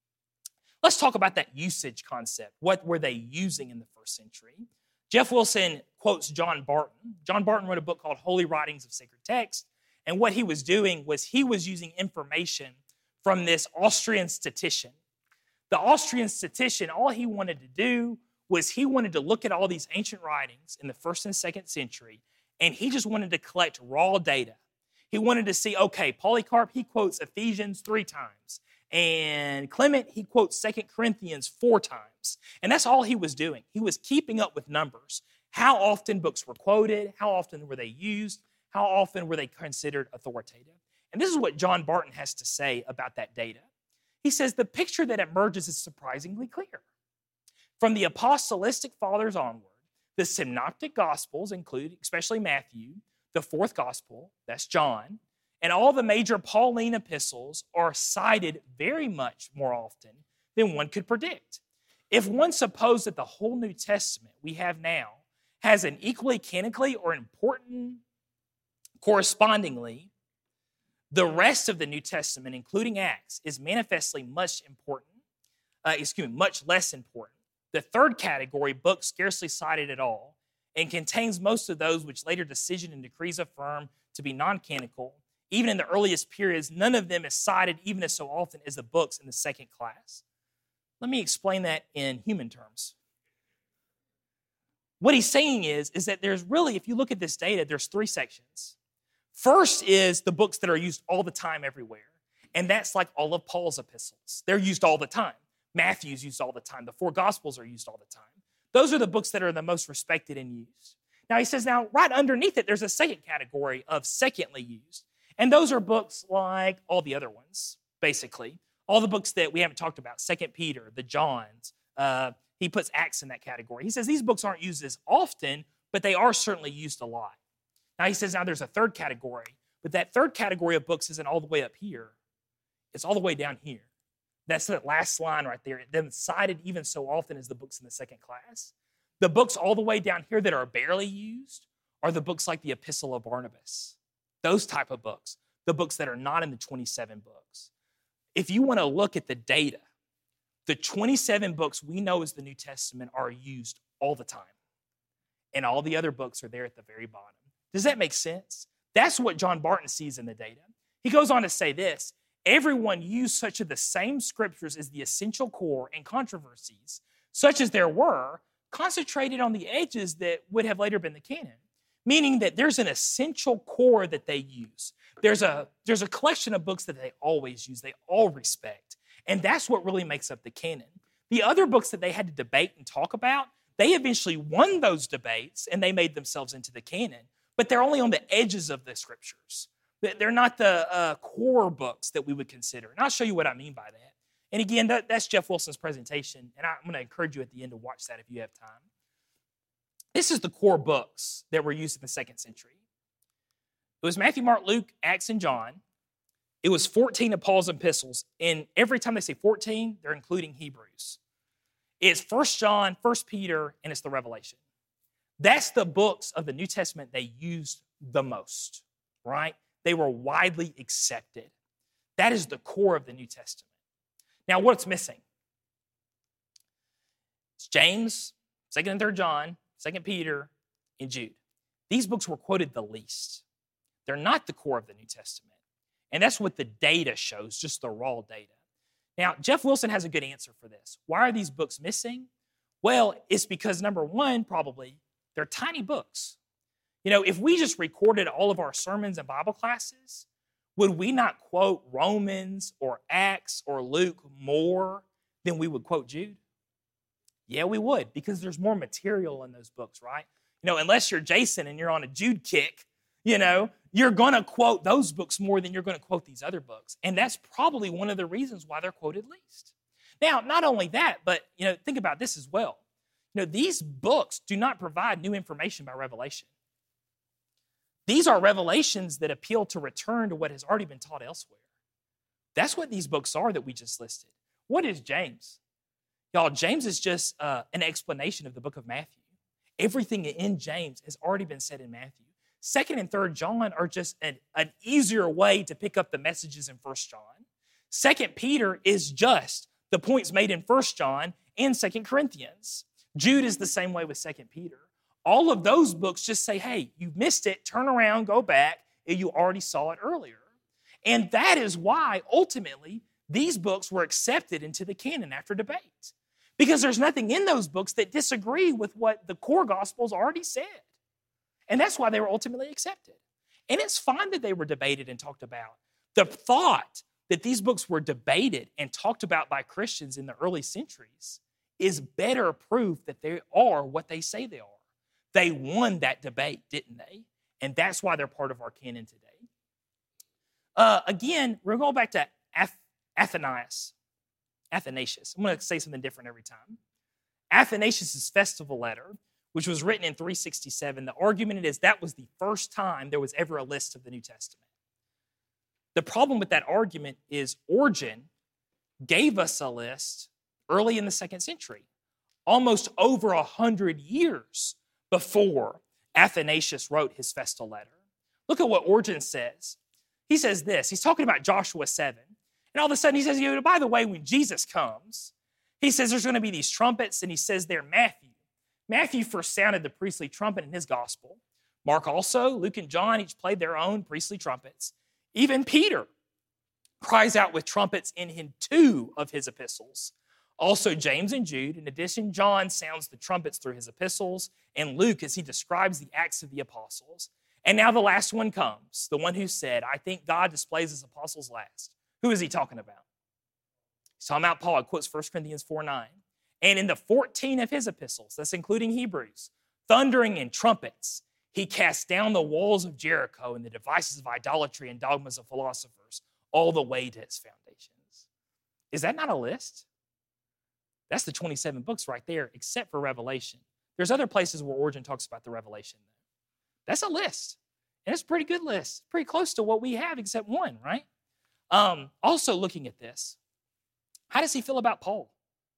Let's talk about that usage concept. What were they using in the 1st century? Jeff Wilson quotes John Barton. John Barton wrote a book called Holy Writings of Sacred Text. And what he was doing was he was using information from this Austrian statistician. The Austrian statistician, all he wanted to do was he wanted to look at all these ancient writings in the 1st and 2nd century, and he just wanted to collect raw data. He wanted to see, okay, Polycarp, he quotes Ephesians 3 times, and Clement, he quotes 2 Corinthians 4 times. And that's all he was doing. He was keeping up with numbers. How often books were quoted, how often were they used, how often were they considered authoritative. And this is what John Barton has to say about that data. He says, the picture that emerges is surprisingly clear. From the apostolistic fathers onward, the synoptic gospels include, especially Matthew, the 4th gospel, that's John, and all the major Pauline epistles are cited very much more often than one could predict. If one supposed that the whole New Testament we have now has an equally canonically or important correspondingly, the rest of the New Testament, including Acts, is manifestly much less important. The 3rd category, books scarcely cited at all, and contains most of those which later decision and decrees affirm to be non-canonical. Even in the earliest periods, none of them is cited even as so often as the books in the 2nd class. Let me explain that in human terms. What he's saying is that there's really, if you look at this data, there's 3 sections. First is the books that are used all the time everywhere, and that's like all of Paul's epistles. They're used all the time. Matthew's used all the time. The four Gospels are used all the time. Those are the books that are the most respected and used. Now he says, now right underneath it, there's a second category of secondly used. And those are books like all the other ones, basically. All the books that we haven't talked about, 2 Peter, the Johns. He puts Acts in that category. He says these books aren't used as often, but they are certainly used a lot. Now he says now there's a third category, but that third category of books isn't all the way up here. It's all the way down here. That's that last line right there. Them cited even so often as the books in the second class. The books all the way down here that are barely used are the books like the Epistle of Barnabas. Those type of books. The books that are not in the 27 books. If you want to look at the data, the 27 books we know as the New Testament are used all the time. And all the other books are there at the very bottom. Does that make sense? That's what John Barton sees in the data. He goes on to say this, everyone used such of the same scriptures as the essential core and controversies, such as there were, concentrated on the edges that would have later been the canon, meaning that there's an essential core that they use. There's a collection of books that they always use, they all respect, and that's what really makes up the canon. The other books that they had to debate and talk about, they eventually won those debates and they made themselves into the canon, but they're only on the edges of the scriptures. They're not the core books that we would consider, and I'll show you what I mean by that. And again, that's Jeff Wilson's presentation, and I'm going to encourage you at the end to watch that if you have time. This is the core books that were used in the second century. It was Matthew, Mark, Luke, Acts, and John. It was 14 of Paul's epistles, and every time they say 14, they're including Hebrews. It's 1 John, 1 Peter, and it's the Revelation. That's the books of the New Testament they used the most, right? They were widely accepted. That is the core of the New Testament. Now, what's missing? It's James, 2nd and 3rd John, 2 Peter, and Jude. These books were quoted the least. They're not the core of the New Testament. And that's what the data shows, just the raw data. Now, Jeff Wilson has a good answer for this. Why are these books missing? Well, it's because, number one, probably, they're tiny books. You know, if we just recorded all of our sermons and Bible classes, would we not quote Romans or Acts or Luke more than we would quote Jude? Yeah, we would, because there's more material in those books, right? You know, unless you're Jason and you're on a Jude kick, you know, you're going to quote those books more than you're going to quote these other books. And that's probably one of the reasons why they're quoted least. Now, not only that, but, you know, think about this as well. You know, these books do not provide new information by revelation. These are revelations that appeal to return to what has already been taught elsewhere. That's what these books are that we just listed. What is James? Y'all, James is just an explanation of the book of Matthew. Everything in James has already been said in Matthew. 2nd and 3rd John are just an easier way to pick up the messages in 1 John. 2 Peter is just the points made in 1 John and 2 Corinthians. Jude is the same way with 2 Peter. All of those books just say, hey, you missed it, turn around, go back, and you already saw it earlier. And that is why, ultimately, these books were accepted into the canon after debate. Because there's nothing in those books that disagree with what the core Gospels already said. And that's why they were ultimately accepted. And it's fine that they were debated and talked about. The thought that these books were debated and talked about by Christians in the early centuries is better proof that they are what they say they are. They won that debate, didn't they? And that's why they're part of our canon today. Again, we're going back to Athanasius. I'm going to say something different every time. Athanasius' festival letter, which was written in 367, the argument is that was the first time there was ever a list of the New Testament. The problem with that argument is Origen gave us a list early in the 2nd century, almost over 100 years before Athanasius wrote his festal letter. Look at what Origen says. He says this. He's talking about Joshua 7. And all of a sudden he says, you know, by the way, when Jesus comes, he says there's going to be these trumpets, and he says there, Matthew first sounded the priestly trumpet in his gospel. Mark also, Luke and John each played their own priestly trumpets. Even Peter cries out with trumpets in 2 of his epistles. Also James and Jude. In addition, John sounds the trumpets through his epistles, and Luke as he describes the Acts of the Apostles. And now the last one comes, the one who said, I think God displays his apostles last. Who is he talking about? He's He's talking about Paul. It quotes 1 Corinthians 4:9. And in the 14 of his epistles, that's including Hebrews, thundering and trumpets, he cast down the walls of Jericho and the devices of idolatry and dogmas of philosophers all the way to its foundations. Is that not a list? That's the 27 books right there, except for Revelation. There's other places where Origen talks about the Revelation. That's a list. And it's a pretty good list. Pretty close to what we have, except one, right? Also looking at this, how does he feel about Paul?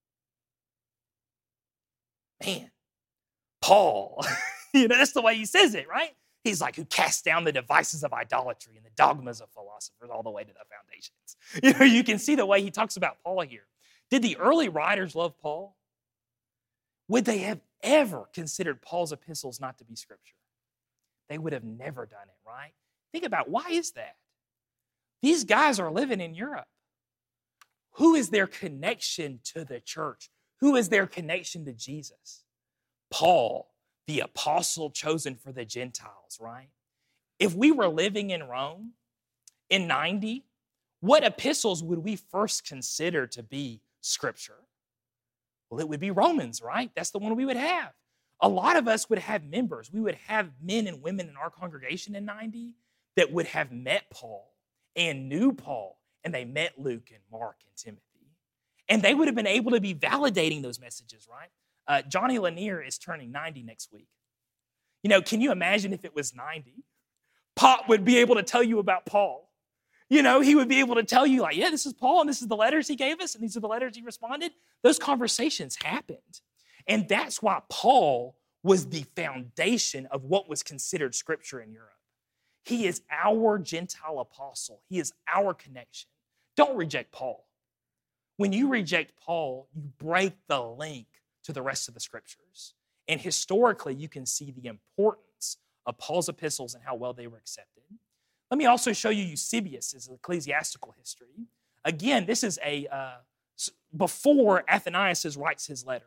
Man, Paul, that's the way he says it, right? He's like, who cast down the devices of idolatry and the dogmas of philosophers all the way to the foundations. You can see the way he talks about Paul here. Did the early writers love Paul? Would they have ever considered Paul's epistles not to be scripture? They would have never done it, right? Think about, why is that? These guys are living in Europe. Who is their connection to the church? Who is their connection to Jesus? Paul, the apostle chosen for the Gentiles, right? If we were living in Rome in 90, what epistles would we first consider to be scripture? Well, it would be Romans, right? That's the one we would have. A lot of us would have members. We would have men and women in our congregation in 90 that would have met Paul and knew Paul, and they met Luke and Mark and Timothy. And they would have been able to be validating those messages, right? Johnny Lanier is turning 90 next week. Can you imagine if it was 90? Pop would be able to tell you about Paul. He would be able to tell you, like, yeah, this is Paul, and this is the letters he gave us, and these are the letters he responded. Those conversations happened. And that's why Paul was the foundation of what was considered scripture in Europe. He is our Gentile apostle. He is our connection. Don't reject Paul. When you reject Paul, you break the link to the rest of the scriptures. And historically, you can see the importance of Paul's epistles and how well they were accepted. Let me also show you Eusebius' ecclesiastical history. Again, this is before Athanasius writes his letter.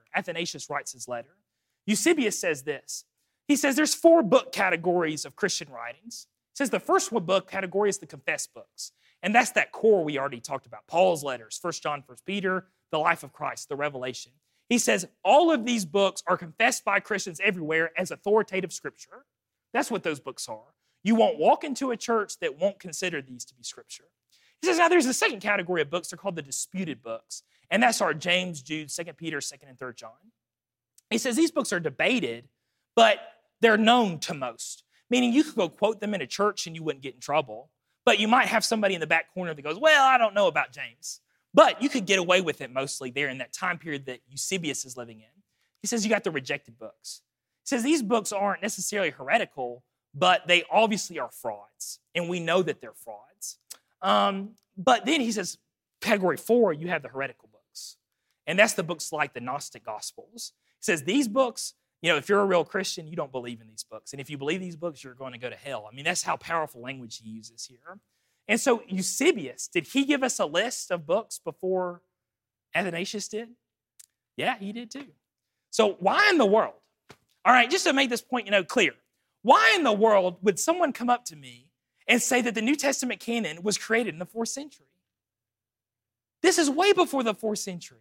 Eusebius says this. He says there's 4 book categories of Christian writings. He says the first book category is the confessed books. And that's that core we already talked about. Paul's letters, 1 John, 1 Peter, the life of Christ, the Revelation. He says all of these books are confessed by Christians everywhere as authoritative scripture. That's what those books are. You won't walk into a church that won't consider these to be scripture. He says now there's a second category of books. They're called the disputed books. And that's our James, Jude, 2 Peter, 2nd and 3rd John. He says these books are debated, but they're known to most. Meaning you could go quote them in a church and you wouldn't get in trouble. But you might have somebody in the back corner that goes, well, I don't know about James. But you could get away with it mostly there in that time period that Eusebius is living in. He says you got the rejected books. He says these books aren't necessarily heretical, but they obviously are frauds. And we know that they're frauds. But then he says, category 4, you have the heretical books. And that's the books like the Gnostic Gospels. He says these books, if you're a real Christian, you don't believe in these books. And if you believe these books, you're going to go to hell. I mean, that's how powerful language he uses here. And so Eusebius, did he give us a list of books before Athanasius did? Yeah, he did too. So why in the world? All right, just to make this point, clear. Why in the world would someone come up to me and say that the New Testament canon was created in the 4th century? This is way before the 4th century.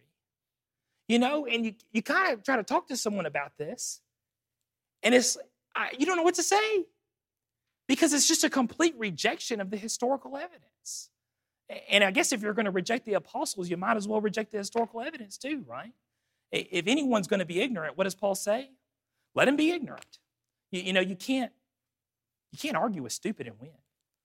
And you kind of try to talk to someone about this, and you don't know what to say because it's just a complete rejection of the historical evidence. And I guess if you're going to reject the apostles, you might as well reject the historical evidence too, right? If anyone's going to be ignorant, what does Paul say? Let him be ignorant. You can't argue with stupid and win.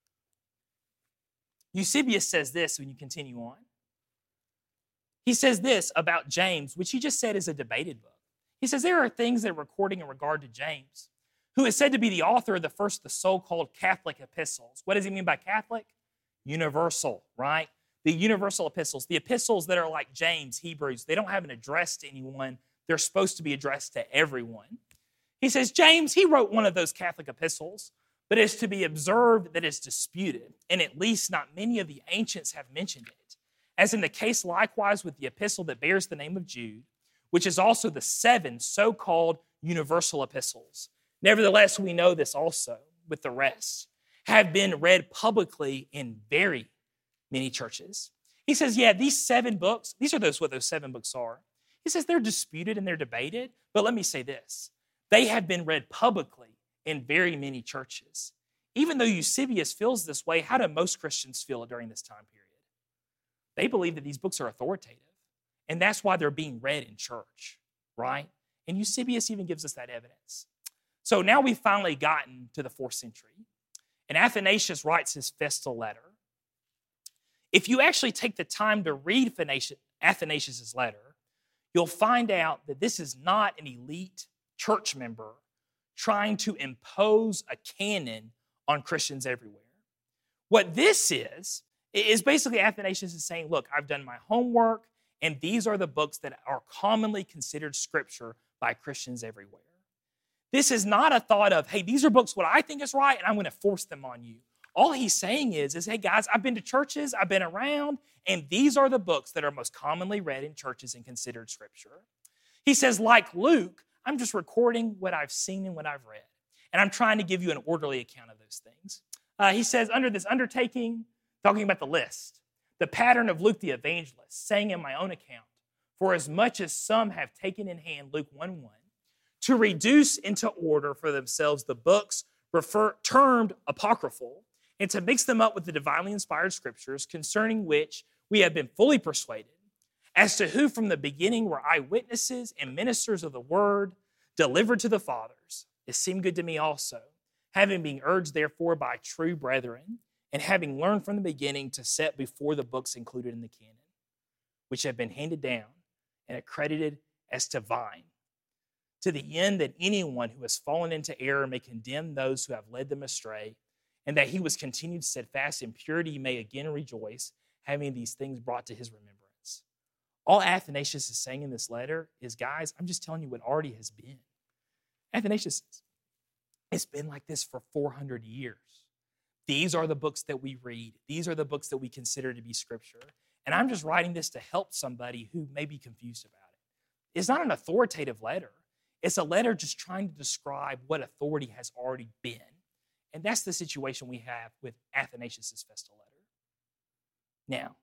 Eusebius says this when you continue on. He says this about James, which he just said is a debated book. He says there are things that are recording in regard to James, who is said to be the author of the so-called Catholic epistles. What does he mean by Catholic? Universal, right? The universal epistles, the epistles that are like James, Hebrews, they don't have an address to anyone. They're supposed to be addressed to everyone. He says James, he wrote one of those Catholic epistles, but it's to be observed that it's disputed, and at least not many of the ancients have mentioned it. As in the case likewise with the epistle that bears the name of Jude, which is also the 7 so-called universal epistles. Nevertheless, we know this also with the rest, have been read publicly in very many churches. He says, yeah, these 7 books, these are what those 7 books are. He says they're disputed and they're debated, but let me say this. They have been read publicly in very many churches. Even though Eusebius feels this way, how do most Christians feel during this time period? They believe that these books are authoritative, and that's why they're being read in church, right? And Eusebius even gives us that evidence. So now we've finally gotten to the 4th century, and Athanasius writes his festal letter. If you actually take the time to read Athanasius' letter, you'll find out that this is not an elite church member trying to impose a canon on Christians everywhere. What this is basically Athanasius is saying, look, I've done my homework, and these are the books that are commonly considered scripture by Christians everywhere. This is not a thought of, hey, these are books what I think is right, and I'm going to force them on you. All he's saying is, hey, guys, I've been to churches, I've been around, and these are the books that are most commonly read in churches and considered scripture. He says, like Luke, I'm just recording what I've seen and what I've read, and I'm trying to give you an orderly account of those things. He says, under this undertaking, talking about the list, the pattern of Luke the evangelist, saying in my own account, for as much as some have taken in hand, Luke 1:1, to reduce into order for themselves the books termed apocryphal, and to mix them up with the divinely inspired scriptures, concerning which we have been fully persuaded, as to who from the beginning were eyewitnesses and ministers of the word delivered to the fathers. It seemed good to me also, having been urged therefore by true brethren, and having learned from the beginning to set before the books included in the canon, which have been handed down and accredited as divine, to the end that anyone who has fallen into error may condemn those who have led them astray, and that he was continued steadfast in purity may again rejoice, having these things brought to his remembrance. All Athanasius is saying in this letter is, guys, I'm just telling you what already has been. Athanasius says, it's been like this for 400 years. These are the books that we read. These are the books that we consider to be scripture. And I'm just writing this to help somebody who may be confused about it. It's not an authoritative letter. It's a letter just trying to describe what authority has already been. And that's the situation we have with Athanasius' festal letter. Now,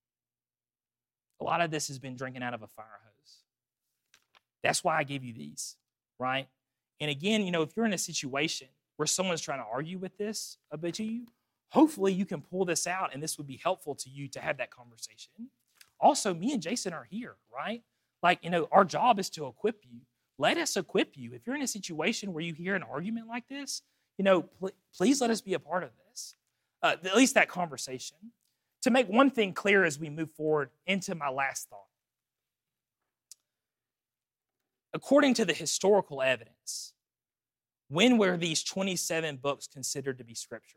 a lot of this has been drinking out of a fire hose. That's why I gave you these, right? And again, if you're in a situation where someone's trying to argue with this a bit to you, hopefully you can pull this out and this would be helpful to you to have that conversation. Also, me and Jason are here, right? Our job is to equip you. Let us equip you. If you're in a situation where you hear an argument like this, please let us be a part of this, at least that conversation. To make one thing clear as we move forward into my last thought. According to the historical evidence, when were these 27 books considered to be scripture?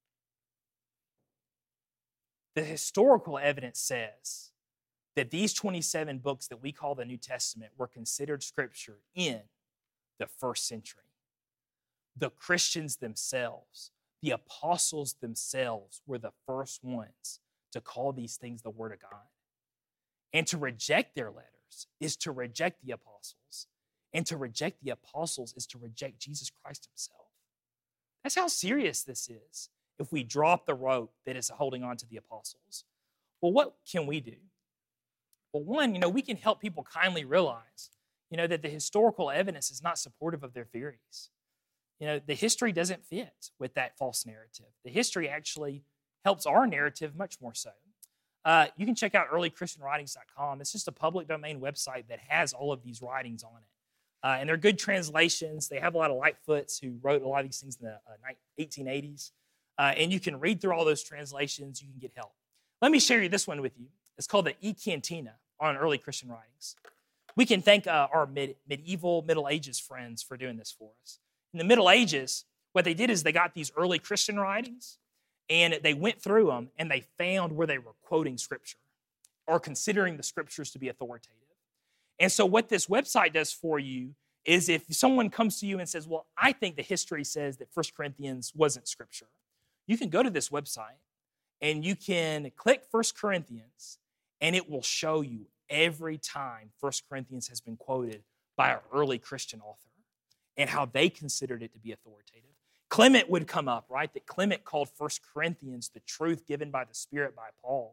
The historical evidence says that these 27 books that we call the New Testament were considered scripture in the 1st century. The Christians themselves, the apostles themselves, were the first ones to call these things the Word of God. And to reject their letters is to reject the apostles. And to reject the apostles is to reject Jesus Christ himself. That's how serious this is if we drop the rope that is holding on to the apostles. Well, what can we do? Well, one, we can help people kindly realize, that the historical evidence is not supportive of their theories. The history doesn't fit with that false narrative. The history actually helps our narrative much more so. You can check out earlychristianwritings.com. It's just a public domain website that has all of these writings on it. And they're good translations. They have a lot of Lightfoots who wrote a lot of these things in the 1880s. And you can read through all those translations. You can get help. Let me share this one with you. It's called the E Cantina on Early Christian Writings. We can thank our medieval Middle Ages friends for doing this for us. In the Middle Ages, what they did is they got these early Christian writings, and they went through them, and they found where they were quoting Scripture or considering the Scriptures to be authoritative. And so what this website does for you is if someone comes to you and says, well, I think the history says that 1 Corinthians wasn't Scripture, you can go to this website, and you can click 1 Corinthians, and it will show you every time 1 Corinthians has been quoted by an early Christian author and how they considered it to be authoritative. Clement would come up, right? That Clement called 1 Corinthians the truth given by the Spirit by Paul,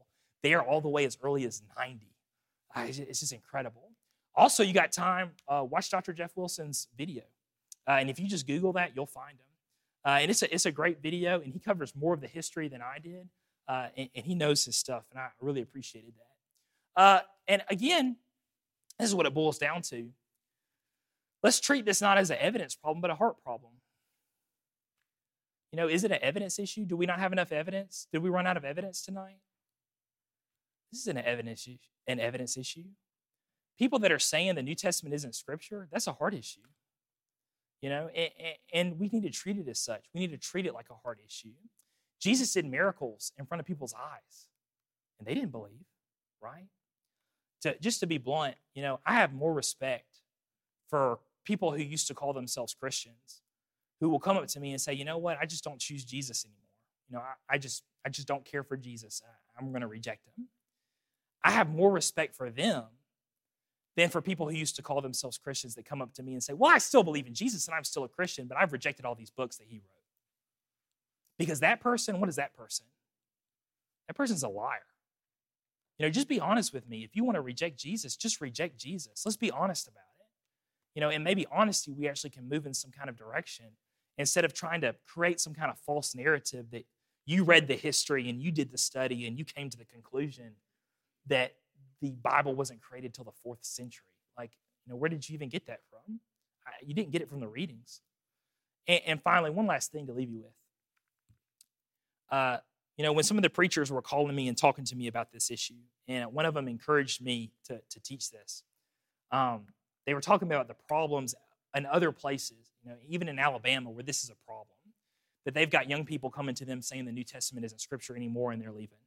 there all the way as early as 90. It's just incredible. Also, you got time, watch Dr. Jeff Wilson's video. And if you just Google that, you'll find him. And it's a great video, and he covers more of the history than I did. And he knows his stuff, and I really appreciated that. And again, this is what it boils down to. Let's treat this not as an evidence problem, but a heart problem. You know, is it an evidence issue? Do we not have enough evidence? Did we run out of evidence tonight? This is an evidence issue. People that are saying the New Testament isn't Scripture, that's a heart issue. You know, and we need to treat it as such. We need to treat it like a heart issue. Jesus did miracles in front of people's eyes, and they didn't believe, right? Just to be blunt, you know, I have more respect for people who used to call themselves Christians, who will come up to me and say, you know what, I just don't choose Jesus anymore. You know, I just don't care for Jesus. I'm going to reject him. I have more respect for them than for people who used to call themselves Christians that come up to me and say, well, I still believe in Jesus and I'm still a Christian, but I've rejected all these books that he wrote. Because that person, what is that person? That person's a liar. You know, just be honest with me. If you want to reject Jesus, just reject Jesus. Let's be honest about it. You know, and maybe honesty, we actually can move in some kind of direction instead of trying to create some kind of false narrative that you read the history and you did the study and you came to the conclusion that the Bible wasn't created till the 4th century. Like, you know, where did you even get that from? You didn't get it from the readings. And finally, one last thing to leave you with. You know, when some of the preachers were calling me and talking to me about this issue, and one of them encouraged me to teach this, they were talking about the problems in other places, you know, even in Alabama where this is a problem, that they've got young people coming to them saying the New Testament isn't Scripture anymore and they're leaving.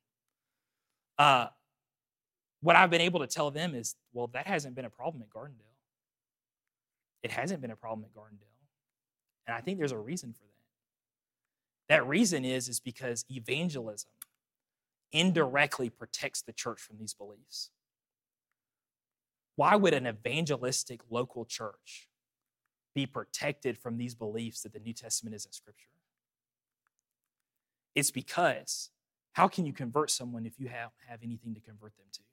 What I've been able to tell them is, well, that hasn't been a problem at Gardendale. It hasn't been a problem at Gardendale. And I think there's a reason for that. That reason is because evangelism indirectly protects the church from these beliefs. Why would an evangelistic local church be protected from these beliefs that the New Testament isn't Scripture? It's because how can you convert someone if you have anything to convert them to?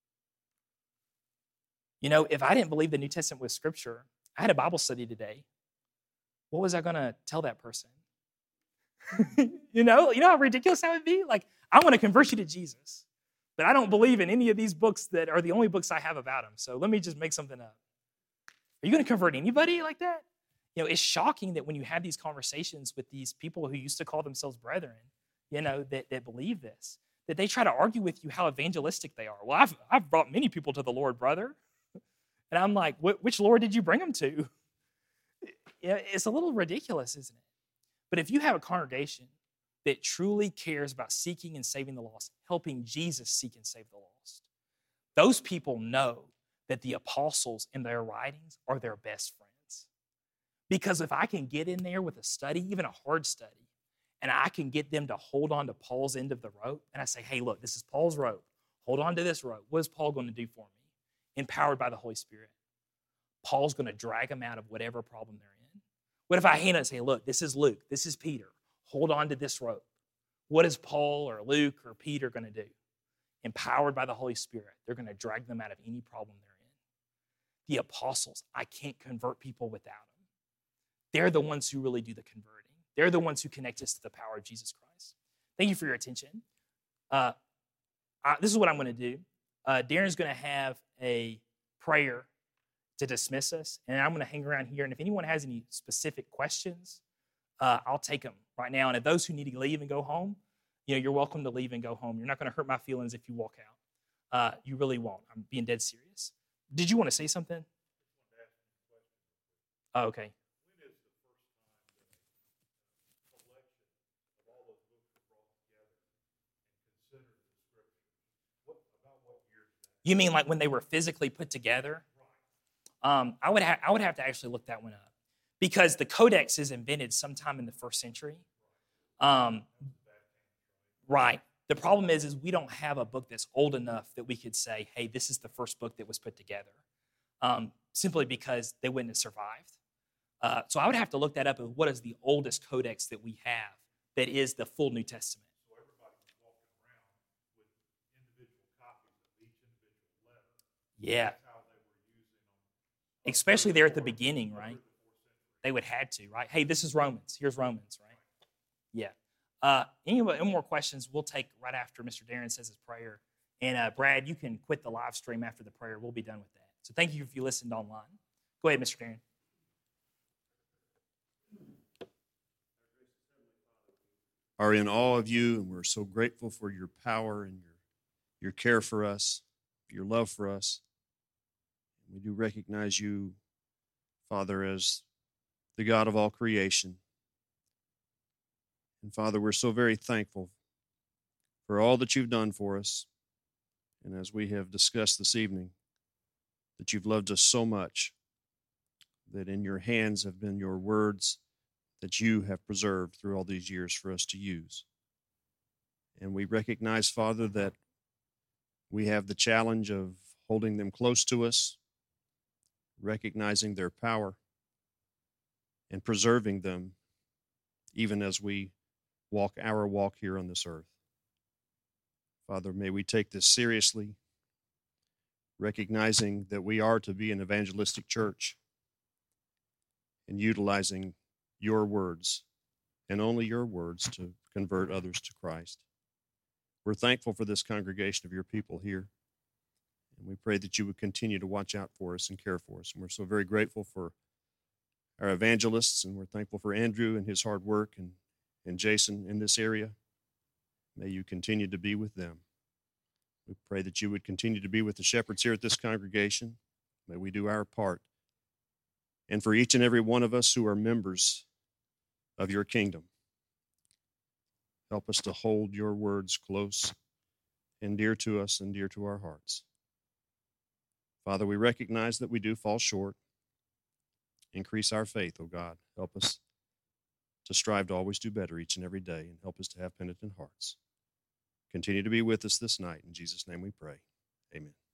You know, if I didn't believe the New Testament was Scripture, I had a Bible study today. What was I going to tell that person? You know how ridiculous that would be? Like, I want to convert you to Jesus, but I don't believe in any of these books that are the only books I have about him. So let me just make something up. Are you going to convert anybody like that? You know, it's shocking that when you have these conversations with these people who used to call themselves brethren, you know, that believe this, that they try to argue with you how evangelistic they are. Well, I've brought many people to the Lord, brother. And I'm like, which Lord did you bring them to? It's a little ridiculous, isn't it? But if you have a congregation that truly cares about seeking and saving the lost, helping Jesus seek and save the lost, those people know that the apostles in their writings are their best friends. Because if I can get in there with a study, even a hard study, and I can get them to hold on to Paul's end of the rope, and I say, hey, look, this is Paul's rope. Hold on to this rope. What is Paul going to do for me? Empowered by the Holy Spirit. Paul's going to drag them out of whatever problem they're in. What if I hand it and say, look, this is Luke, this is Peter. Hold on to this rope. What is Paul or Luke or Peter going to do? Empowered by the Holy Spirit, they're going to drag them out of any problem they're in. The apostles, I can't convert people without them. They're the ones who really do the converting. They're the ones who connect us to the power of Jesus Christ. Thank you for your attention. This is what I'm going to do. Darren's going to have a prayer to dismiss us, and I'm going to hang around here. And if anyone has any specific questions, I'll take them right now. And if those who need to leave and go home, you know, you're welcome to leave and go home. You're not going to hurt my feelings if you walk out. You really won't. I'm being dead serious. Did you want to say something? Oh, okay. You mean like when they were physically put together? I would have to actually look that one up because the Codex is invented sometime in the 1st century. Right. The problem is we don't have a book that's old enough that we could say, hey, this is the first book that was put together, simply because they wouldn't have survived. So I would have to look that up of what is the oldest codex that we have that is the full New Testament. Yeah. Especially there at the beginning, right? They would had to, right? Hey, this is Romans. Here's Romans, right? Yeah. Any more questions we'll take right after Mr. Darren says his prayer. And Brad, you can quit the live stream after the prayer. We'll be done with that. So thank you if you listened online. Go ahead, Mr. Darren. Are in awe of you, and we're so grateful for your power and your care for us, your love for us. We do recognize you, Father, as the God of all creation. And Father, we're so very thankful for all that you've done for us. And as we have discussed this evening, that you've loved us so much, that in your hands have been your words that you have preserved through all these years for us to use. And we recognize, Father, that we have the challenge of holding them close to us, recognizing their power, and preserving them even as we walk our walk here on this earth. Father, may we take this seriously, recognizing that we are to be an evangelistic church and utilizing your words and only your words to convert others to Christ. We're thankful for this congregation of your people here, and we pray that you would continue to watch out for us and care for us. And we're so very grateful for our evangelists, and we're thankful for Andrew and his hard work and Jason in this area. May you continue to be with them. We pray that you would continue to be with the shepherds here at this congregation. May we do our part. And for each and every one of us who are members of your kingdom, help us to hold your words close and dear to us and dear to our hearts. Father, we recognize that we do fall short. Increase our faith, O God. Help us to strive to always do better each and every day, and help us to have penitent hearts. Continue to be with us this night. In Jesus' name we pray. Amen.